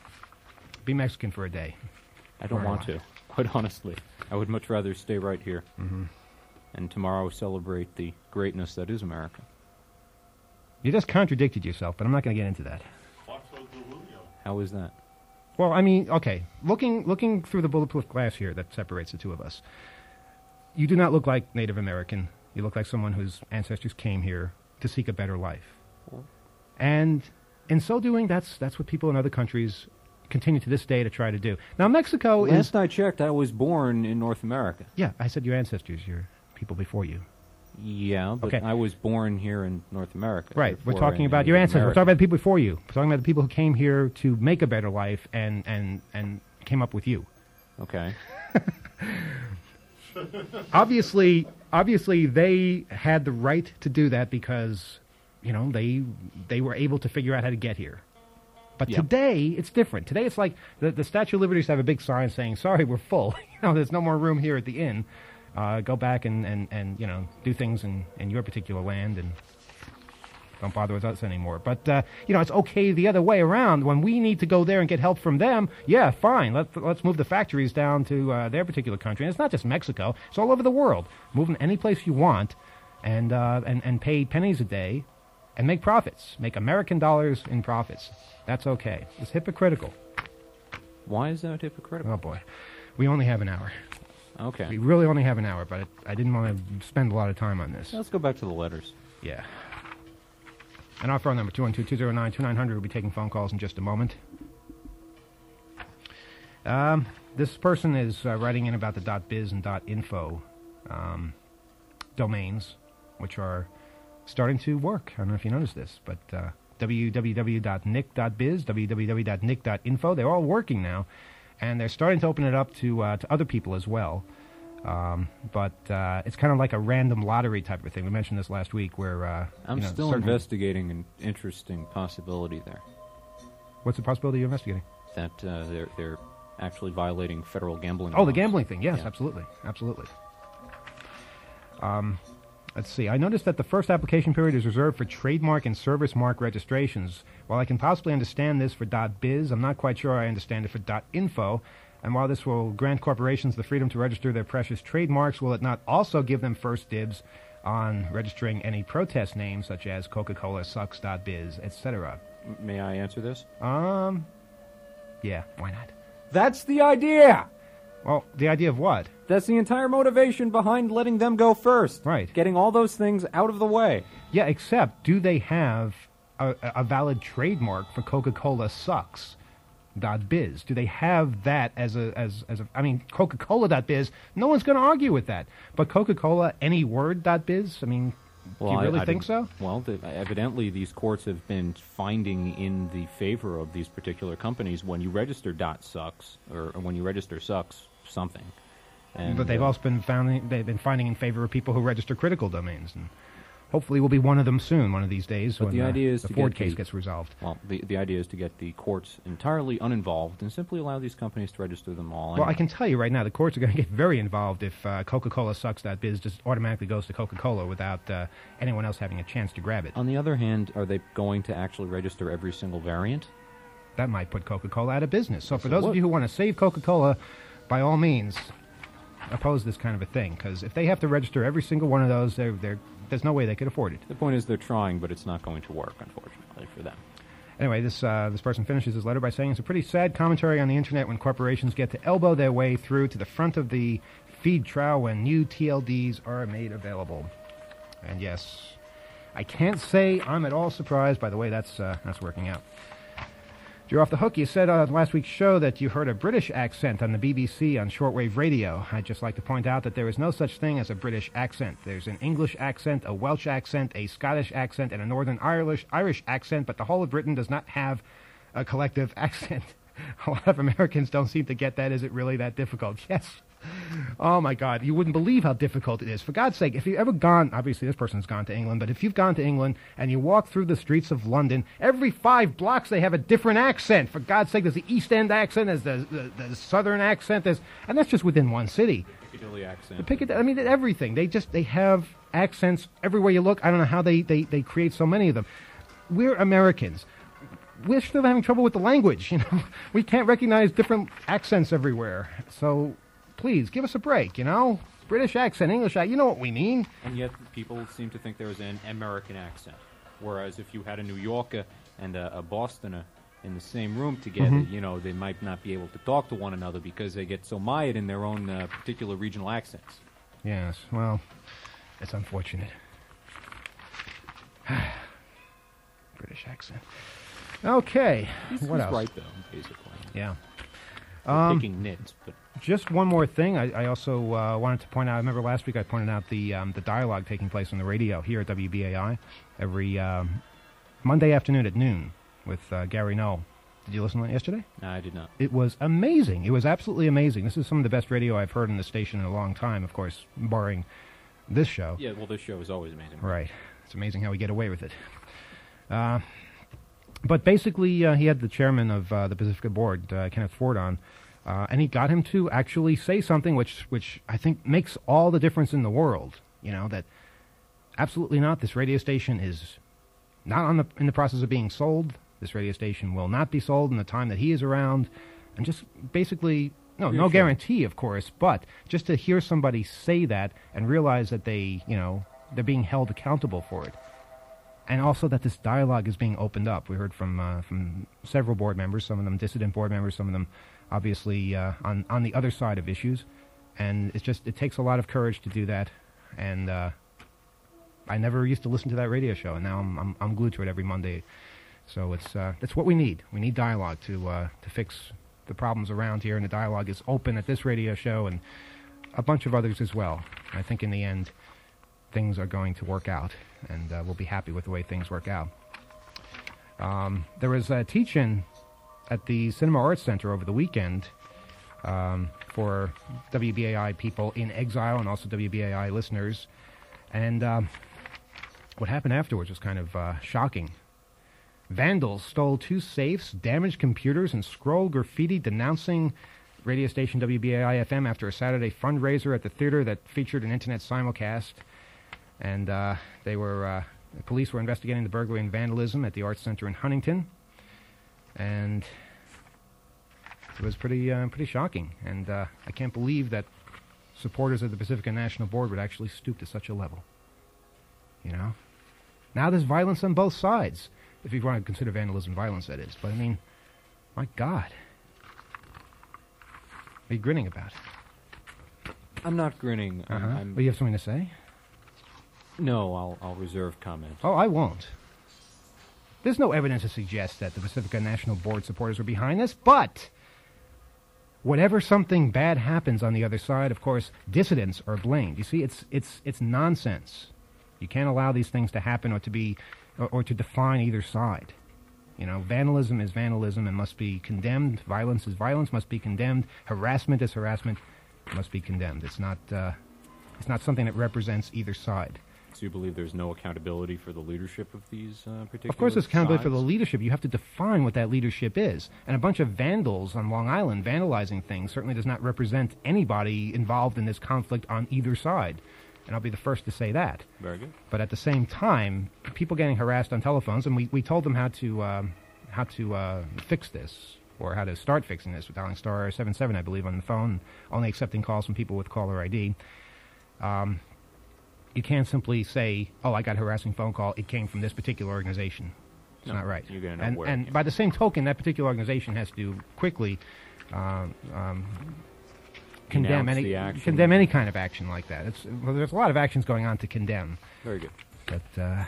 Be Mexican for a day. I don't Or want not. to, quite honestly. I would much rather stay right here. Mm-hmm. And tomorrow celebrate the greatness that is America. You just contradicted yourself, but I'm not going to get into that. How is that? Well, I mean, okay, looking looking through the bulletproof glass here that separates the two of us, you do not look like Native American. You look like someone whose ancestors came here to seek a better life. And in so doing, that's that's what people in other countries continue to this day to try to do. Now, Mexico is... Last I checked, I was born in North America. Yeah, I said your ancestors, your people before you. Yeah, but Okay. I was born here in North America. Right, we're therefore talking in- about in your ancestors. We're America. talking about the people before you. We're talking about the people who came here to make a better life and, and, and came up with you. Okay. Obviously, obviously, they had the right to do that because, you know, they they were able to figure out how to get here. But Yeah. today, it's different. Today, it's like the, the Statue of Liberty have a big sign saying, "Sorry, we're full. you know, there's no more room here at the inn. Uh, go back and, and, and you know do things in, in your particular land and don't bother with us anymore." But uh, you know, it's okay the other way around. When we need to go there and get help from them, yeah, fine. Let's let's move the factories down to uh, their particular country. And it's not just Mexico; it's all over the world. Move them any place you want, and uh, and and pay pennies a day, and make profits. Make American dollars in profits. That's okay. It's hypocritical. Why is that hypocritical? Oh boy, we only have an hour. Okay. We really only have an hour, but I didn't want to spend a lot of time on this. Let's go back to the letters. Yeah. And our phone number, two one two, two zero nine, two nine zero zero. We'll be taking phone calls in just a moment. Um, this person is uh, writing in about the .biz and .info um, domains, which are starting to work. I don't know if you noticed this, but uh, w w w dot nick dot biz, w w w dot nick dot info, they're all working now. And they're starting to open it up to uh, to other people as well. Um, but uh, it's kind of like a random lottery type of thing. We mentioned this last week where... Uh, I'm you know, still certain- investigating an interesting possibility there. What's the possibility you're investigating? That uh, they're, they're actually violating federal gambling Oh, the laws. gambling thing. Yes, Yeah. absolutely. Absolutely. Um, let's see. I noticed that the first application period is reserved for trademark and service mark registrations. While I can possibly understand this for .biz, I'm not quite sure I understand it for .info. And while this will grant corporations the freedom to register their precious trademarks, will it not also give them first dibs on registering any protest names such as Coca-Cola Sucks .biz, et cetera? M- May I answer this? Um, yeah, why not? That's the idea! Well, the idea of what? That's the entire motivation behind letting them go first. Right. Getting all those things out of the way. Yeah, except do they have a, a valid trademark for Coca-Cola Sucks .biz? Do they have that as a as as a? I mean, Coca-Cola .biz. No one's going to argue with that. But Coca-Cola any word .biz. I mean, do you I- really I think didn't- so? Well, the, evidently these courts have been finding in the favor of these particular companies when you register .sucks or, or when you register sucks something. And, But they've uh, also been founding, they've been finding in favor of people who register critical domains, and hopefully we'll be one of them soon, one of these days, But when the uh, idea is the to Ford get case the- gets resolved. Well, the the idea is to get the courts entirely uninvolved and simply allow these companies to register them all. Well, I anyway. can tell you right now, the courts are going to get very involved if uh, Coca-Cola Sucks .biz just automatically goes to Coca-Cola without uh, anyone else having a chance to grab it. On the other hand, are they going to actually register every single variant? That might put Coca-Cola out of business. So Yes, for it those of would. you who want to save Coca-Cola, by all means, oppose this kind of a thing, because if they have to register every single one of those, they're, they're, there's no way they could afford it. The point is they're trying, but it's not going to work, unfortunately, for them. Anyway, this uh, this person finishes his letter by saying, it's a pretty sad commentary on the internet when corporations get to elbow their way through to the front of the feed trial when new T L Ds are made available. And yes, I can't say I'm at all surprised by the way that's uh, that's working out. You're off the hook. You said on last week's show that you heard a British accent on the B B C on shortwave radio. I'd just like to point out that there is no such thing as a British accent. There's an English accent, a Welsh accent, a Scottish accent, and a Northern Irish Irish accent, but the whole of Britain does not have a collective accent. A lot of Americans don't seem to get that. Is it really that difficult? Yes. Oh, my God. You wouldn't believe how difficult it is. For God's sake, if you've ever gone, obviously this person's gone to England, but if you've gone to England and you walk through the streets of London, every five blocks they have a different accent. For God's sake, there's the East End accent, there's the, the, the Southern accent, there's, and that's just within one city. Piccadilly accent. The Piccadilly, I mean, everything. They just, they have accents everywhere you look. I don't know how they, they, they create so many of them. We're Americans. we're still having trouble with the language. You know, we can't recognize different accents everywhere. So please give us a break. You know, British accent, English accent. You know what we mean. And yet people seem to think there is an American accent. Whereas if you had a New Yorker and a, a Bostoner in the same room together, Mhm. you know, they might not be able to talk to one another because they get so mired in their own uh, particular regional accents. Yes. Well, it's unfortunate. British accent. Okay. He's, what he's else? right, though, basically. Yeah. We're Um, picking nits, but Just one more thing. I, I also uh, wanted to point out. I remember last week I pointed out the um, the dialogue taking place on the radio here at W B A I every um, Monday afternoon at noon with uh, Gary Null. Did you listen to it yesterday? no, I did not. It was amazing. It was absolutely amazing. This is some of the best radio I've heard in the station in a long time. Of course, barring this show. Yeah, well, this show is always amazing. Right. It's amazing how we get away with it. Uh, but basically, uh, he had the chairman of uh, the Pacifica board, uh, Kenneth Ford, on, uh, and he got him to actually say something which, which I think makes all the difference in the world. You know, that absolutely not. This radio station is not on the in the process of being sold. This radio station will not be sold in the time that he is around, and just basically. No, no Reassuring. guarantee, of course, but just to hear somebody say that and realize that they, you know, they're being held accountable for it. And also that this dialogue is being opened up. We heard from uh, from several board members, some of them dissident board members, some of them obviously uh, on, on the other side of issues. And it's just, it takes a lot of courage to do that. And uh, I never used to listen to that radio show, and now I'm, I'm, I'm glued to it every Monday. So it's, uh, it's what we need. We need dialogue to, uh, to fix the problems around here, and the dialogue is open at this radio show and a bunch of others as well. I think in the end, things are going to work out, and uh, we'll be happy with the way things work out. Um, there was a teach-in at the Cinema Arts Center over the weekend um, for W B A I people in exile and also W B A I listeners, and um, what happened afterwards was kind of uh, shocking. Vandals stole two safes, damaged computers, and scrolled graffiti denouncing radio station W B A I F M after a Saturday fundraiser at the theater that featured an internet simulcast. And uh, they were, uh, the police were investigating the burglary and vandalism at the Arts Center in Huntington. And it was pretty, uh, pretty shocking. And uh, I can't believe that supporters of the Pacifica National Board would actually stoop to such a level. You know? Now there's violence on both sides. If you want to consider vandalism violence, that is. But, I mean, my God. What are you grinning about? I'm not grinning. I'm, Uh-huh. I'm, Well, you have something to say? no, I'll, I'll reserve comment. Oh, I won't. There's no evidence to suggest that the Pacifica National Board supporters were behind this, but whenever something bad happens on the other side, of course, dissidents are blamed. You see, it's, it's, it's nonsense. You can't allow these things to happen or to be... Or, or to define either side. You know, vandalism is vandalism and must be condemned. Violence is violence, must be condemned. Harassment is harassment, must be condemned. It's not, uh, it's not something that represents either side. So you believe there's no accountability for the leadership of these uh, particular Of course, there's accountability for the sides? leadership. You have to define what that leadership is. And a bunch of vandals on Long Island vandalizing things certainly does not represent anybody involved in this conflict on either side. And I'll be the first to say that. Very good. But at the same time, people getting harassed on telephones, and we, we told them how to um, how to uh, fix this, or how to start fixing this with dialing star seven seven, I believe, on the phone, only accepting calls from people with caller I D. Um, you can't simply say, oh, I got a harassing phone call, it came from this particular organization. It's No, not right. you're gonna know and where it and came by the same token, that particular organization has to quickly um, um, condemn Denounce any the action. condemn any kind of action like that. It's, well, there's a lot of actions going on to condemn, Very good. but uh,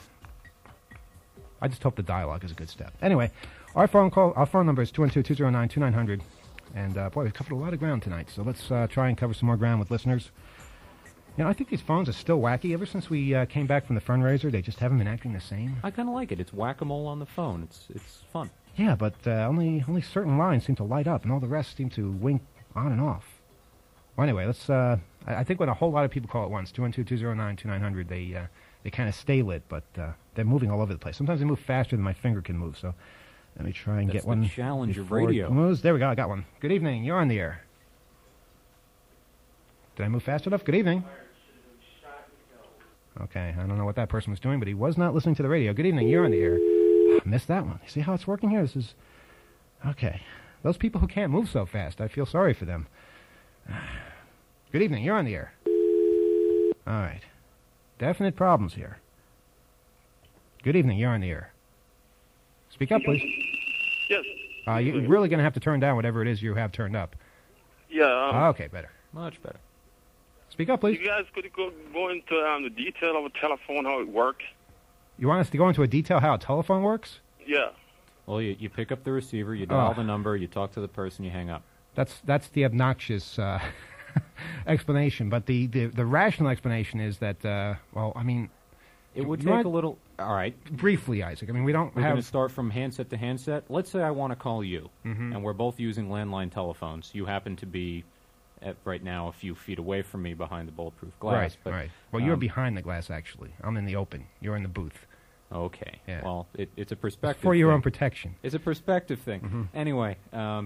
I just hope the dialogue is a good step. Anyway, our phone call, our phone number is two one two, two zero nine, two nine zero zero, and uh, boy, we've covered a lot of ground tonight. So let's uh, try and cover some more ground with listeners. You know, I think these phones are still wacky. Ever since we uh, came back from the fundraiser, they just haven't been acting the same. I kind of like it. It's whack-a-mole on the phone. It's it's fun. Yeah, but uh, only only certain lines seem to light up, and all the rest seem to wink on and off. Well, anyway, let's. Uh, I, I think when a whole lot of people call at once, two one two, two zero nine, two nine zero zero, they uh, they kind of stay lit, but uh, they're moving all over the place. Sometimes they move faster than my finger can move. So let me try and That's get the one. challenge of before it radio. moves. There we go. I got one. Good evening. You're on the air. Did I move fast enough? Good evening. Okay, I don't know what that person was doing, but he was not listening to the radio. Good evening. You're on the air. Missed that one. See how it's working here? This is okay. Those people who can't move so fast, I feel sorry for them. Good evening. You're on the air. All right. Definite problems here. Good evening. You're on the air. Speak up, please. Yes. Uh, you're really going to have to turn down whatever it is you have turned up. Yeah. Um, Ah, okay, better. Much better. Speak up, please. You guys could go, go into um, the detail of a telephone, how it works? You want us to go into a detail how a telephone works? Yeah. Well, you, you pick up the receiver, you dial Oh. the number, you talk to the person, you hang up. That's that's the obnoxious uh, explanation. But the, the, the rational explanation is that, uh, well, I mean, It would You take want- a little... All right. briefly, Isaac. I mean, we don't We're going to have... start from handset to handset. Let's say I want to call you, Mhm. and we're both using landline telephones. You happen to be, at, right now, a few feet away from me behind the bulletproof glass. Right, but, right. Well, you're um, behind the glass, actually. I'm in the open. You're in the booth. Okay. Yeah. Well, it, it's a It's perspective for your thing. own protection. It's a perspective thing. Mhm. Anyway, um,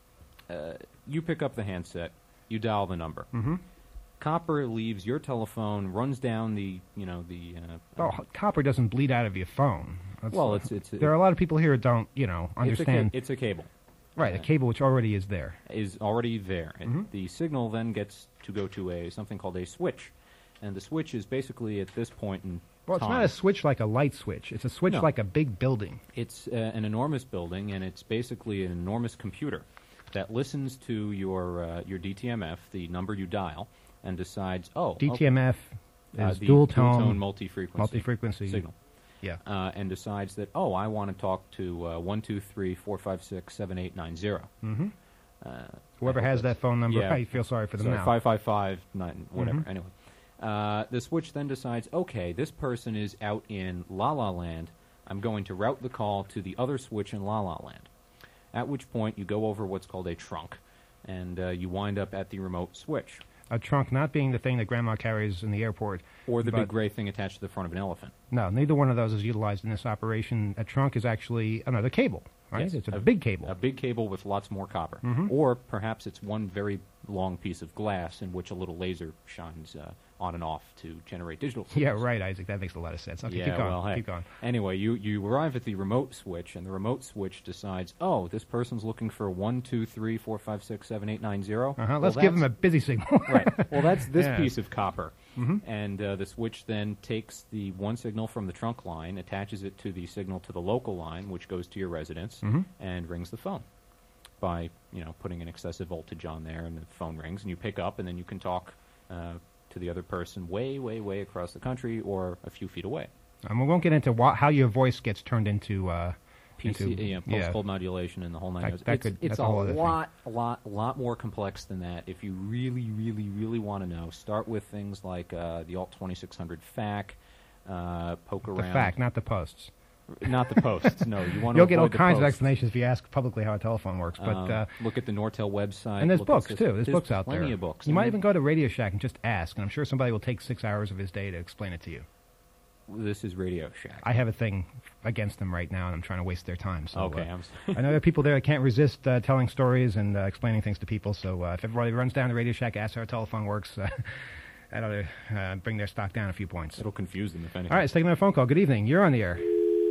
uh, you pick up the handset, you dial the number. Mm-hmm. Copper leaves your telephone, runs down the, you know, the... Uh, Oh, copper doesn't bleed out of your phone. That's- Well, it's- it's- there are a lot of people here who don't, you know, understand. It's a, ca- it's a cable. right, a cable which already is there. Is already there. And Mhm. the signal then gets to go to a something called a switch. And the switch is basically at this point in Well, it's time. not a switch like a light switch. It's a switch No. like a big building. It's uh, an enormous building, and it's basically an enormous computer that listens to your uh, your D T M F, the number you dial, and decides, oh, D T M F okay, uh, is the dual tone, tone multi-frequency, multi-frequency signal. Yeah. Uh, and decides that, oh, I want to talk to uh, one two three four five six seven eight nine zero. Mm-hmm. Uh, Whoever I hope has that's- that phone number, yeah. I feel sorry for them Sorry, now. five five five nine whatever. Mhm. Anyway, uh, the switch then decides, okay, this person is out in La La Land. I'm going to route the call to the other switch in La La Land. At which point you go over what's called a trunk, and uh, you wind up at the remote switch, A trunk not being the thing that Grandma carries in the airport. or the but- big gray thing attached to the front of an elephant. No, neither one of those is utilized in this operation. A trunk is actually another cable, right? Yes, It's a, big cable. A big cable with lots more copper. Mhm. Or perhaps it's one very long piece of glass in which a little laser shines uh, on and off to generate digital yeah, signals. right, Isaac. That makes a lot of sense. Okay, yeah, keep going. well, hey. Keep going. Anyway, you, you arrive at the remote switch, and the remote switch decides, oh, this person's looking for one two three four five six seven eight nine zero. Uh-huh. Let's give them a busy signal. right. Well, that's this Yeah. piece of copper. Mhm. And uh, the switch then takes the one signal from the trunk line, attaches it to the signal to the local line, which goes to your residence, Mhm. and rings the phone by, you know, putting an excessive voltage on there, and the phone rings, and you pick up, and then you can talk uh, to the other person way, way, way across the country or a few feet away. Um, we won't get into wha- how your voice gets turned into... Uh, P C, into, yeah, pulse cold modulation and the whole nine That- yards. that It's, could- it's that's a a whole other thing. lot, a lot, a lot more complex than that. If you really, really, really want to know, start with things like uh, the Alt twenty-six hundred F A C, uh, poke The around. fact, not the posts. Not the posts. No, you want to You'll get all avoid the kinds of posts. explanations if you ask publicly how a telephone works. But Um, uh, look at the Nortel website. and there's look at books this- too. There's, books out there. Plenty of books. You And might then even go to Radio Shack and just ask, and I'm sure somebody will take six hours of his day to explain it to you. This is Radio Shack. I have a thing against them right now, and I'm trying to waste their time. So, Okay, uh, I'm s- I know there are people there that can't resist uh, telling stories and uh, explaining things to people. So uh, if everybody runs down to Radio Shack, asks how a telephone works, uh, that ought to uh, bring their stock down a few points. It'll confuse them if anything. All right, let's take another phone call. Good evening. You're on the air.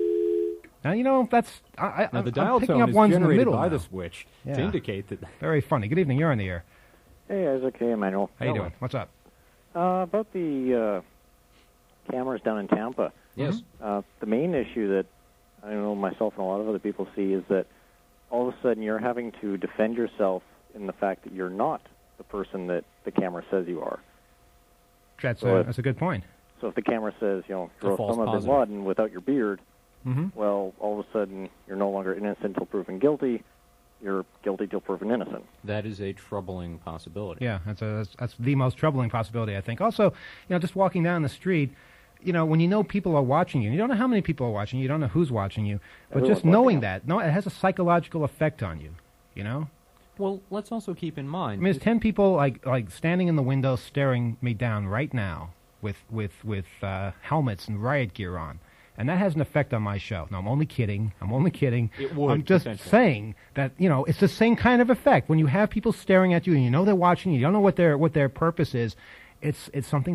Now, you know, that's... I, I, Now I'm, the I'm dial picking tone up is ones in the generated middle by now. the switch Yeah. to indicate that. Very funny. Good evening. You're on the air. Hey, Isaac. Hey, Emmanuel. How you doing? What's up? Uh, about the uh, cameras down in Tampa. Yes. Uh, the main issue that I know myself and a lot of other people see is that all of a sudden you're having to defend yourself in the fact that you're not the person that the camera says you are. That's, So a, if- that's a good point. So if the camera says, you know, a you're false Osama bin positive. Laden without your beard, Mm-hmm. well, all of a sudden you're no longer innocent until proven guilty. You're guilty till proven innocent. That is a troubling possibility. Yeah, that's, a, that's that's the most troubling possibility, I think. Also, you know, just walking down the street, you know, when you know people are watching you, you don't know how many people are watching you, you don't know who's watching you, but Everyone's just knowing watching that, no, it has a psychological effect on you, you know? Well, let's also keep in I mind. mean, there's ten people, like, like standing in the window staring me down right now with, with, with uh, helmets and riot gear on. And that has an effect on my show. No, I'm only kidding. I'm only kidding. It would, I'm just potentially. saying that, you know, it's the same kind of effect. When you have people staring at you and you know they're watching you, you don't know what their what their purpose is, it's it's something that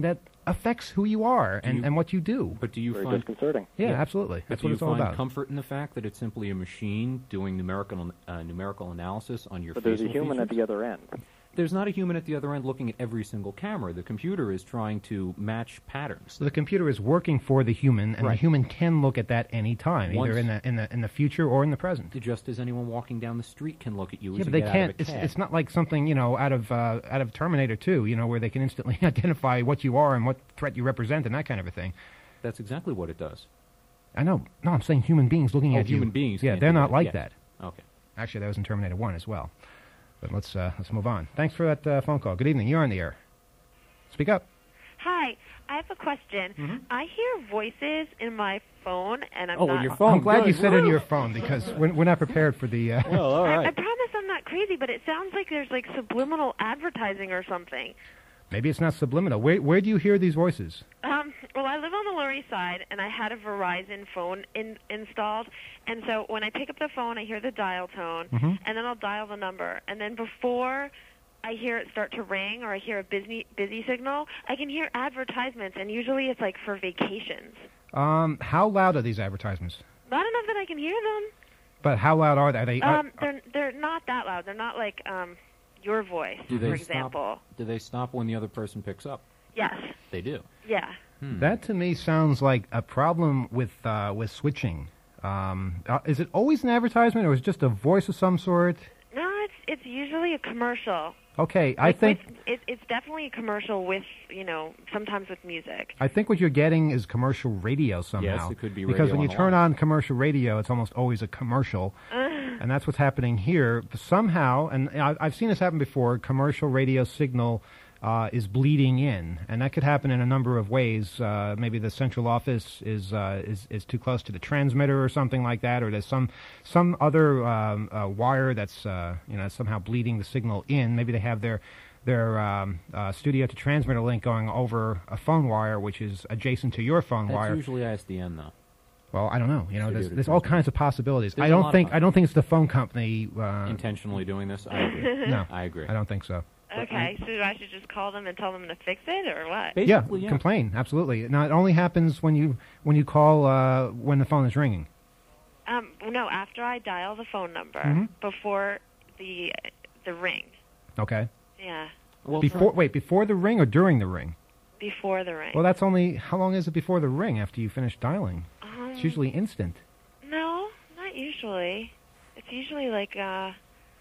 affects who you are and, you- and what you do. But do you Very find disconcerting. Yeah, Yeah. absolutely. But That's do what you it's all find about. comfort in the fact that it's simply a machine doing numerical uh, numerical analysis on your But there's a facial human at features? the other end. There's not a human at the other end looking at every single camera. The computer is trying to match patterns. So the computer is working for the human, and Right. the human can look at that any time, Once- either in the in the in the future or in the present. Just as anyone walking down the street can look at you Yeah, as but you they get can't. out of a It's cab. it's not like something you know out of uh, out of Terminator two, you know, where they can instantly identify what you are and what threat you represent and that kind of a thing. That's exactly what it does. I know. No, I'm saying human beings looking Oh, at you. human beings Yeah, can't they're do not that. like Yes. that. Okay. Actually, that was in Terminator one as well. But let's uh, let's move on. Thanks for that uh, phone call. Good evening. You're on the air. Speak up. Hi, I have a question. I hear voices in my phone, and I'm Oh, not. in your phone. I'm glad good. you said in Woo! your phone because we're, we're not prepared for the. Uh, Well, all I, I right. promise I'm not crazy, but it sounds like there's like subliminal advertising or something. maybe it's not subliminal. Where where do you hear these voices? Um, well, I live on the Lower East Side, and I had a Verizon phone in, installed, and so when I pick up the phone, I hear the dial tone, and then I'll dial the number, and then before I hear it start to ring or I hear a busy busy signal, I can hear advertisements, and usually it's like for vacations. Um, how loud are these advertisements? Not enough that I can hear them. But how loud are they? Are they are- Um, they're they're not that loud. They're not like um your voice, Do they for stop? example. Do they stop when the other person picks up? Yes. They do. Yeah. That to me sounds like a problem with uh, with switching. Um, uh, is it always an advertisement, or is it just a voice of some sort? No, it's it's usually a commercial. Okay, I Like, think with, it, it's definitely a commercial with you know sometimes with music. I think what you're getting is commercial radio somehow. Yes, it could be because radio when you on the turn line. on commercial radio, it's almost always a commercial, and that's what's happening here. Somehow, and I- I've seen this happen before. Commercial radio signal uh, is bleeding in, and that could happen in a number of ways. Uh, maybe the central office is, uh, is is too close to the transmitter or something like that, or there's some some other um, uh, wire that's uh, you know somehow bleeding the signal in. Maybe they have their their um, uh, studio to transmitter link going over a phone wire, which is adjacent to your phone That's wire. usually I S D N, though. Well, I don't know. You know, Studio there's, to there's all transmitter. kinds of possibilities. There's I a don't lot of think I don't think it's the phone company. Uh, Intentionally doing this? I agree. no, I agree. I don't think so. Okay, so I should just call them and tell them to fix it, or what? Basically, yeah, yeah. complain absolutely. Now it only happens when you when you call uh, when the phone is ringing. Um, no, after I dial the phone number Mhm. before the the ring. Okay. Yeah, Well, Before wait before the ring or during the ring? before the ring. Well, that's only how long is it before the ring after you finish dialing? um, It's usually instant. no, not usually. It's usually like uh,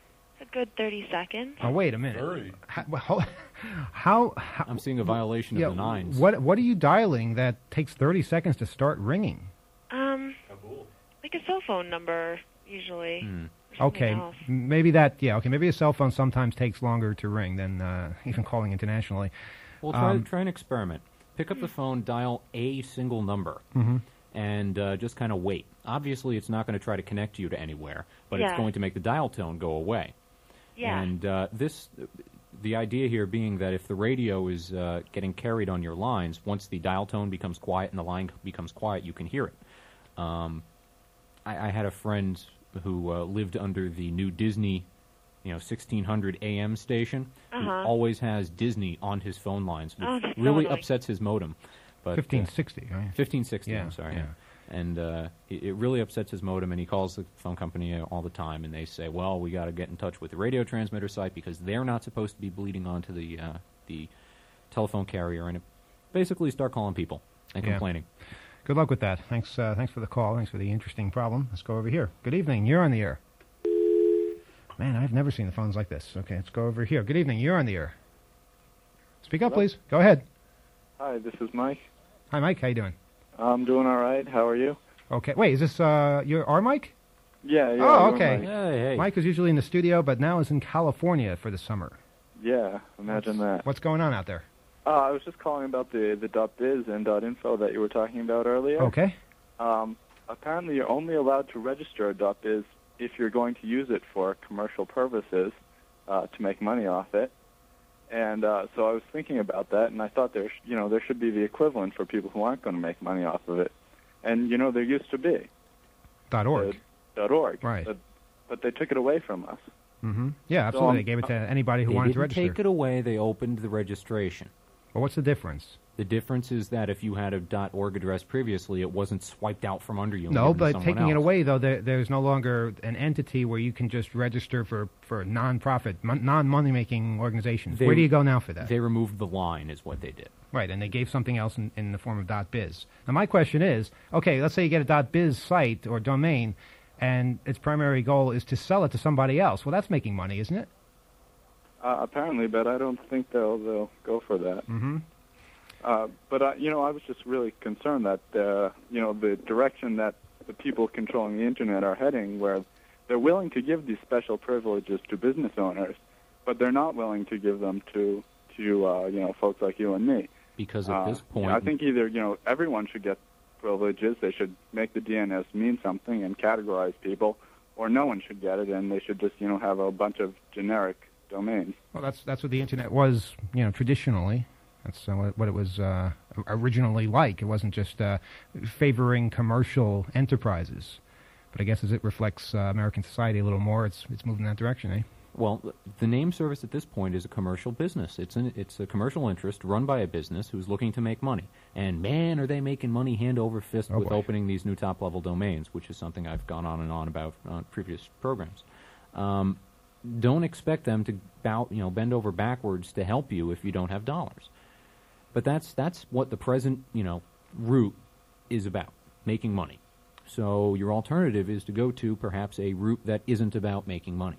a good thirty seconds. Oh wait a minute. Very. How how, how, how I'm seeing a violation of yeah, the nines. what what are you dialing that takes thirty seconds to start ringing? Um, like a cell phone number usually. Hmm. or something Okay, else. m- maybe that. Yeah, okay. Maybe a cell phone sometimes takes longer to ring than uh, even calling internationally. Well, try, Um, try an experiment. Pick up the phone, dial a single number, Mhm. and uh, just kind of wait. Obviously, it's not going to try to connect you to anywhere, but Yeah. it's going to make the dial tone go away. Yeah. And uh, this, the idea here being that if the radio is uh, getting carried on your lines, once the dial tone becomes quiet and the line becomes quiet, you can hear it. Um, I, I had a friend who uh, lived under the new Disney, you know, sixteen hundred A M station, who Uh-huh. always has Disney on his phone lines, which Oh, that's so really annoying. upsets his modem. But Fifteen uh, sixty. Right? fifteen sixty, Yeah, I'm sorry. yeah. And uh, it, it really upsets his modem, and he calls the phone company uh, all the time, and they say, well, we got to get in touch with the radio transmitter site because they're not supposed to be bleeding onto the uh, the telephone carrier, and it basically start calling people and Yeah. complaining. Good luck with that. Thanks. Uh, thanks for the call. Thanks for the interesting problem. Let's go over here. Good evening. You're on the air. Man, I've never seen the phones like this. Okay, let's go over here. Good evening. You're on the air. Speak up, Hello? please. Go ahead. Hi, this is Mike. Hi, Mike. How you doing? I'm doing all right. How are you? Okay. Wait, is this uh, your our Mike? Yeah, yeah. Oh, you're okay. Mike. Hey, hey. Mike is usually in the studio, but now is in California for the summer. Yeah, imagine that. What's going on out there? Uh, I was just calling about the the .biz and .info that you were talking about earlier. Okay. Um, apparently, you're only allowed to register a .biz if you're going to use it for commercial purposes uh, to make money off it. And uh, so I was thinking about that, and I thought there, sh- you know, there should be the equivalent for people who aren't going to make money off of it. And you know, there used to be. Dot org. Uh, dot org. Right. But, but they took it away from Mm-hmm. us. Yeah, So, absolutely. um, they gave it to anybody who They wanted didn't to register. take it away. They opened the registration. Well, what's the difference? The difference is that if you had a .org address previously, it wasn't swiped out from under you. and No, given to but someone taking it else. away, though, there, there's no longer an entity where you can just register for, for non-profit, mon- non-money-making organizations. They- Where do you go now for that? They removed the line, is what they did. Right, and they gave something else in, in the form of .biz. Now, my question is, okay, let's say you get a .biz site or domain, and its primary goal is to sell it to somebody else. Well, that's making money, isn't it? Uh, apparently, but I don't think they'll they'll go for that. Mm-hmm. Uh, but uh, you know, I was just really concerned that uh, you know the direction that the people controlling the internet are heading, where they're willing to give these special privileges to business owners, but they're not willing to give them to to uh, you know folks like you and me. Because at Uh, this point, I think either you know everyone should get privileges. They should make the D N S mean something and categorize people, or no one should get it, and they should just you know have a bunch of generic domains. Well, that's that's what the internet was, you know, traditionally. That's uh, what, what it was uh, originally like. It wasn't just uh, favoring commercial enterprises. But I guess as it reflects uh, American society a little more, it's it's moving in that direction, eh? well, the name service at this point is a commercial business. It's an, it's a commercial interest run by a business who's looking to make money. And man, are they making money hand over fist Oh, with boy. opening these new top-level domains, which is something I've gone on and on about on previous programs. Um, don't expect them to bow, you know, bend over backwards to help you if you don't have dollars. But that's that's what the present, you know, route is about, making money. So your alternative is to go to perhaps a route that isn't about making money.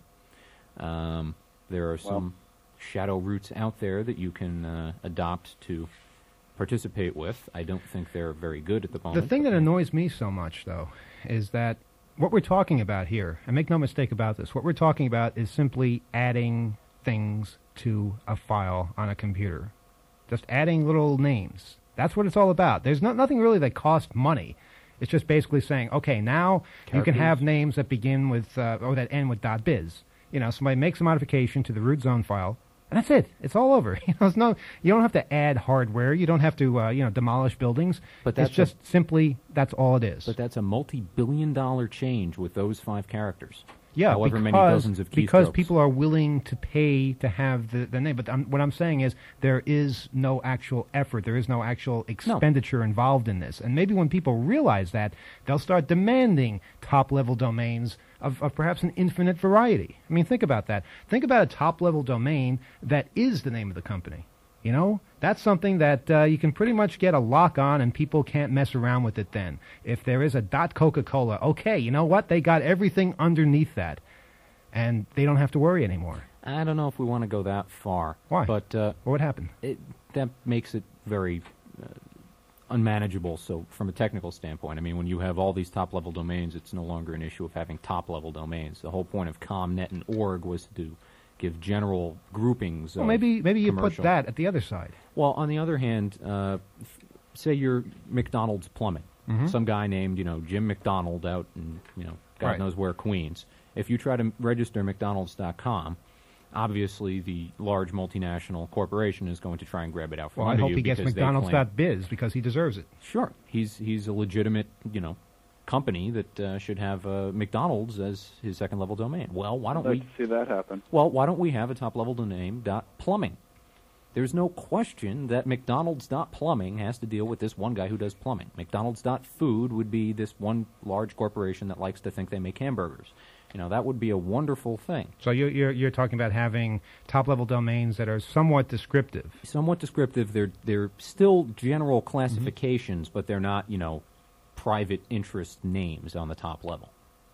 Um, there are some shadow routes out there that you can uh, adopt to participate with. I don't think they're very good at the moment. The thing but that annoys me so much, though, is that what we're talking about here, and make no mistake about this, what we're talking about is simply adding things to a file on a computer. Just adding little names. That's what it's all about. There's not, nothing really that costs money. It's just basically saying, okay, now you can Characters. have names that begin with, uh, or that end with .biz. You know, somebody makes a modification to the root zone file, and that's it. It's all over. You know, it's no, you don't have to add hardware. You don't have to, uh, you know, demolish buildings. But that's it's just simply, that's all it is. But that's a multi-billion dollar change with those five characters. Yeah, however because, many dozens of because keystrokes. people are willing to pay to have the, the name. But I'm, what I'm saying is there is no actual effort. There is no actual expenditure involved in this. And maybe when people realize that, they'll start demanding top-level domains of, of perhaps an infinite variety. I mean, think about that. Think about a top-level domain that is the name of the company. You know, that's something that uh, you can pretty much get a lock on, and people can't mess around with it then. If there is a dot Coca-Cola, okay, you know what? They got everything underneath that, and they don't have to worry anymore. I don't know if we want to go that far. Why? But uh, What would happen? it, that makes it very uh, unmanageable. So from a technical standpoint, I mean, when you have all these top-level domains, it's no longer an issue of having top-level domains. The whole point of ComNet and org was to give general groupings. Well, of maybe maybe you put commercial. that at the other side. Well, on the other hand, uh, f- say you're McDonald's Plumbing. Mhm. Some guy named, you know, Jim McDonald out in, you know, God Right. knows where, Queens. If you try to register McDonald's dot com, obviously the large multinational corporation is going to try and grab it out from Well, I under hope you he gets because they McDonald's claim- dot biz because he deserves it. Sure, he's he's a legitimate, you know, company that uh, should have uh, McDonald's as his second level domain. Well, why don't I'd like we? to see that happen. Well, why don't we have a top level domain dot plumbing? There's no question that McDonald's dot plumbing has to deal with this one guy who does plumbing. McDonald's dot food would be this one large corporation that likes to think they make hamburgers. You know, that would be a wonderful thing. So you're you're, you're talking about having top-level domains that are somewhat descriptive. Somewhat descriptive. They're they're still general Mm-hmm. classifications, but they're not, you know, private interest names on the top level.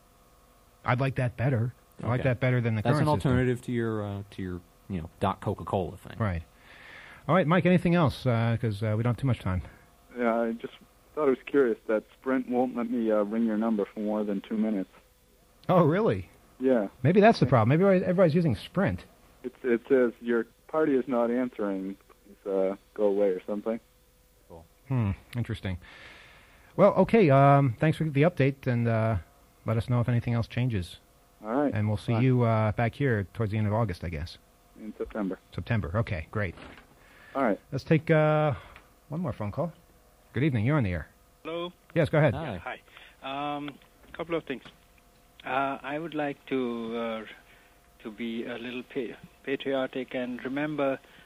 I'd like that better. I like Okay. that better than the That's current an system. alternative to your uh, to your you know dot Coca-Cola thing. Right. All right, Mike, anything else? Because uh, we don't have too much time. Yeah, I just thought it was curious that Sprint won't let me uh, ring your number for more than two minutes. Oh, really? Yeah, Maybe that's the problem. Maybe everybody- everybody's using Sprint. it, it says your party is not answering. Please uh, go away or something. Hmm, interesting. Well, okay, um, thanks for the update, and uh, let us know if anything else changes. All right. And we'll see Bye. you uh, back here towards the end of August, I guess. In September. September. Okay, great. All right. Let's take uh, one more phone call. Good evening. You're on the air. Hello. Yes, go ahead. Hi. Hi. Um, couple of things. Uh, I would like to uh, to be a little pa- patriotic and remember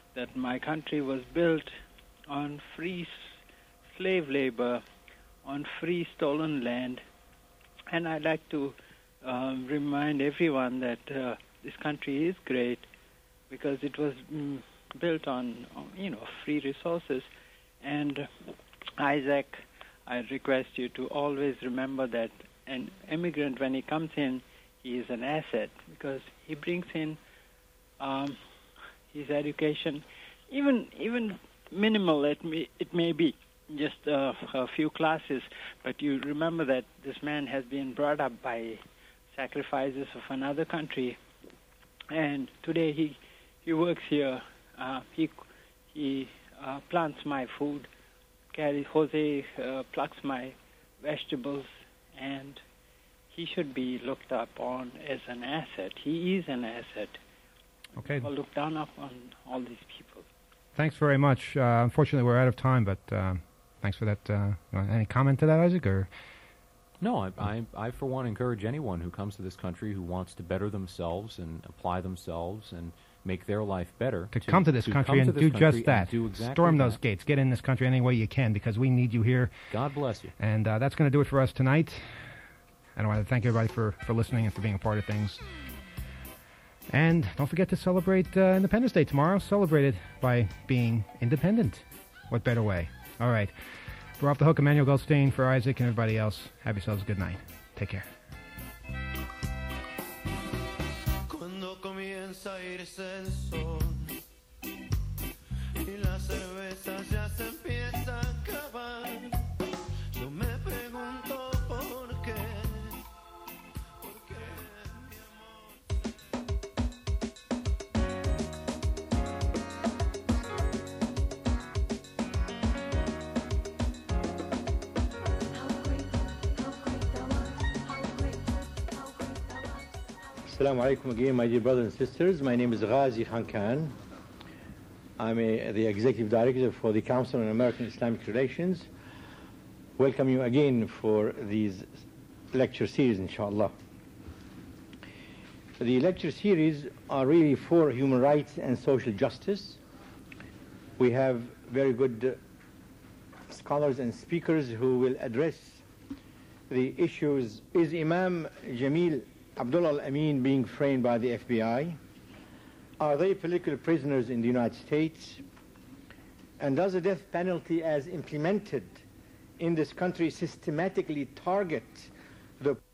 that my country was built on free s- slave labor, on free stolen land. And I'd like to um, remind everyone that uh, this country is great because it was mm, built on, you know, free resources. And Isaac, I request you to always remember that an immigrant, when he comes in, he is an asset because he brings in um, his education, even even minimal it may, it may be, just uh, a few classes, but you remember that this man has been brought up by sacrifices of another country, and today he he works here. Uh, he he uh, plants my food, carries Jose uh, plucks my vegetables, and he should be looked up on as an asset. He is an asset. Okay. I'll look down up on all these people. Thanks very much. Uh, unfortunately, we're out of time, but uh, thanks for that. Uh, any comment to that, Isaac? Or No, I, I, I, for one, encourage anyone who comes to this country who wants to better themselves and apply themselves and make their life better. to, come to this country come to and this do country just that. and do exactly Storm those that. gates. Get in this country any way you can because we need you here. God bless you. And uh, that's going to do it for us tonight. And I want to thank everybody for, for listening and for being a part of things. And don't forget to celebrate uh, Independence Day tomorrow. Celebrate it by being independent. What better way? All right. We're off the hook. Emmanuel Goldstein for Isaac and everybody else. Have yourselves a good night. Take care. Cuando comienza a irse el sol y las cervezas ya se empiezan a acabar, yo me pregunto por qué, por qué mi Assalamu alaikum again, my dear brothers and sisters. My name is Ghazi Khan Khan. I'm a, the Executive Director for the Council on American Islamic Relations. Welcome you again for these lecture series, inshallah. The lecture series are really for human rights and social justice. We have very good uh, scholars and speakers who will address the issues. Is Imam Jamil Abdullah al-Amin being framed by the F B I? Are they political prisoners in the United States? And does the death penalty as implemented in this country systematically target the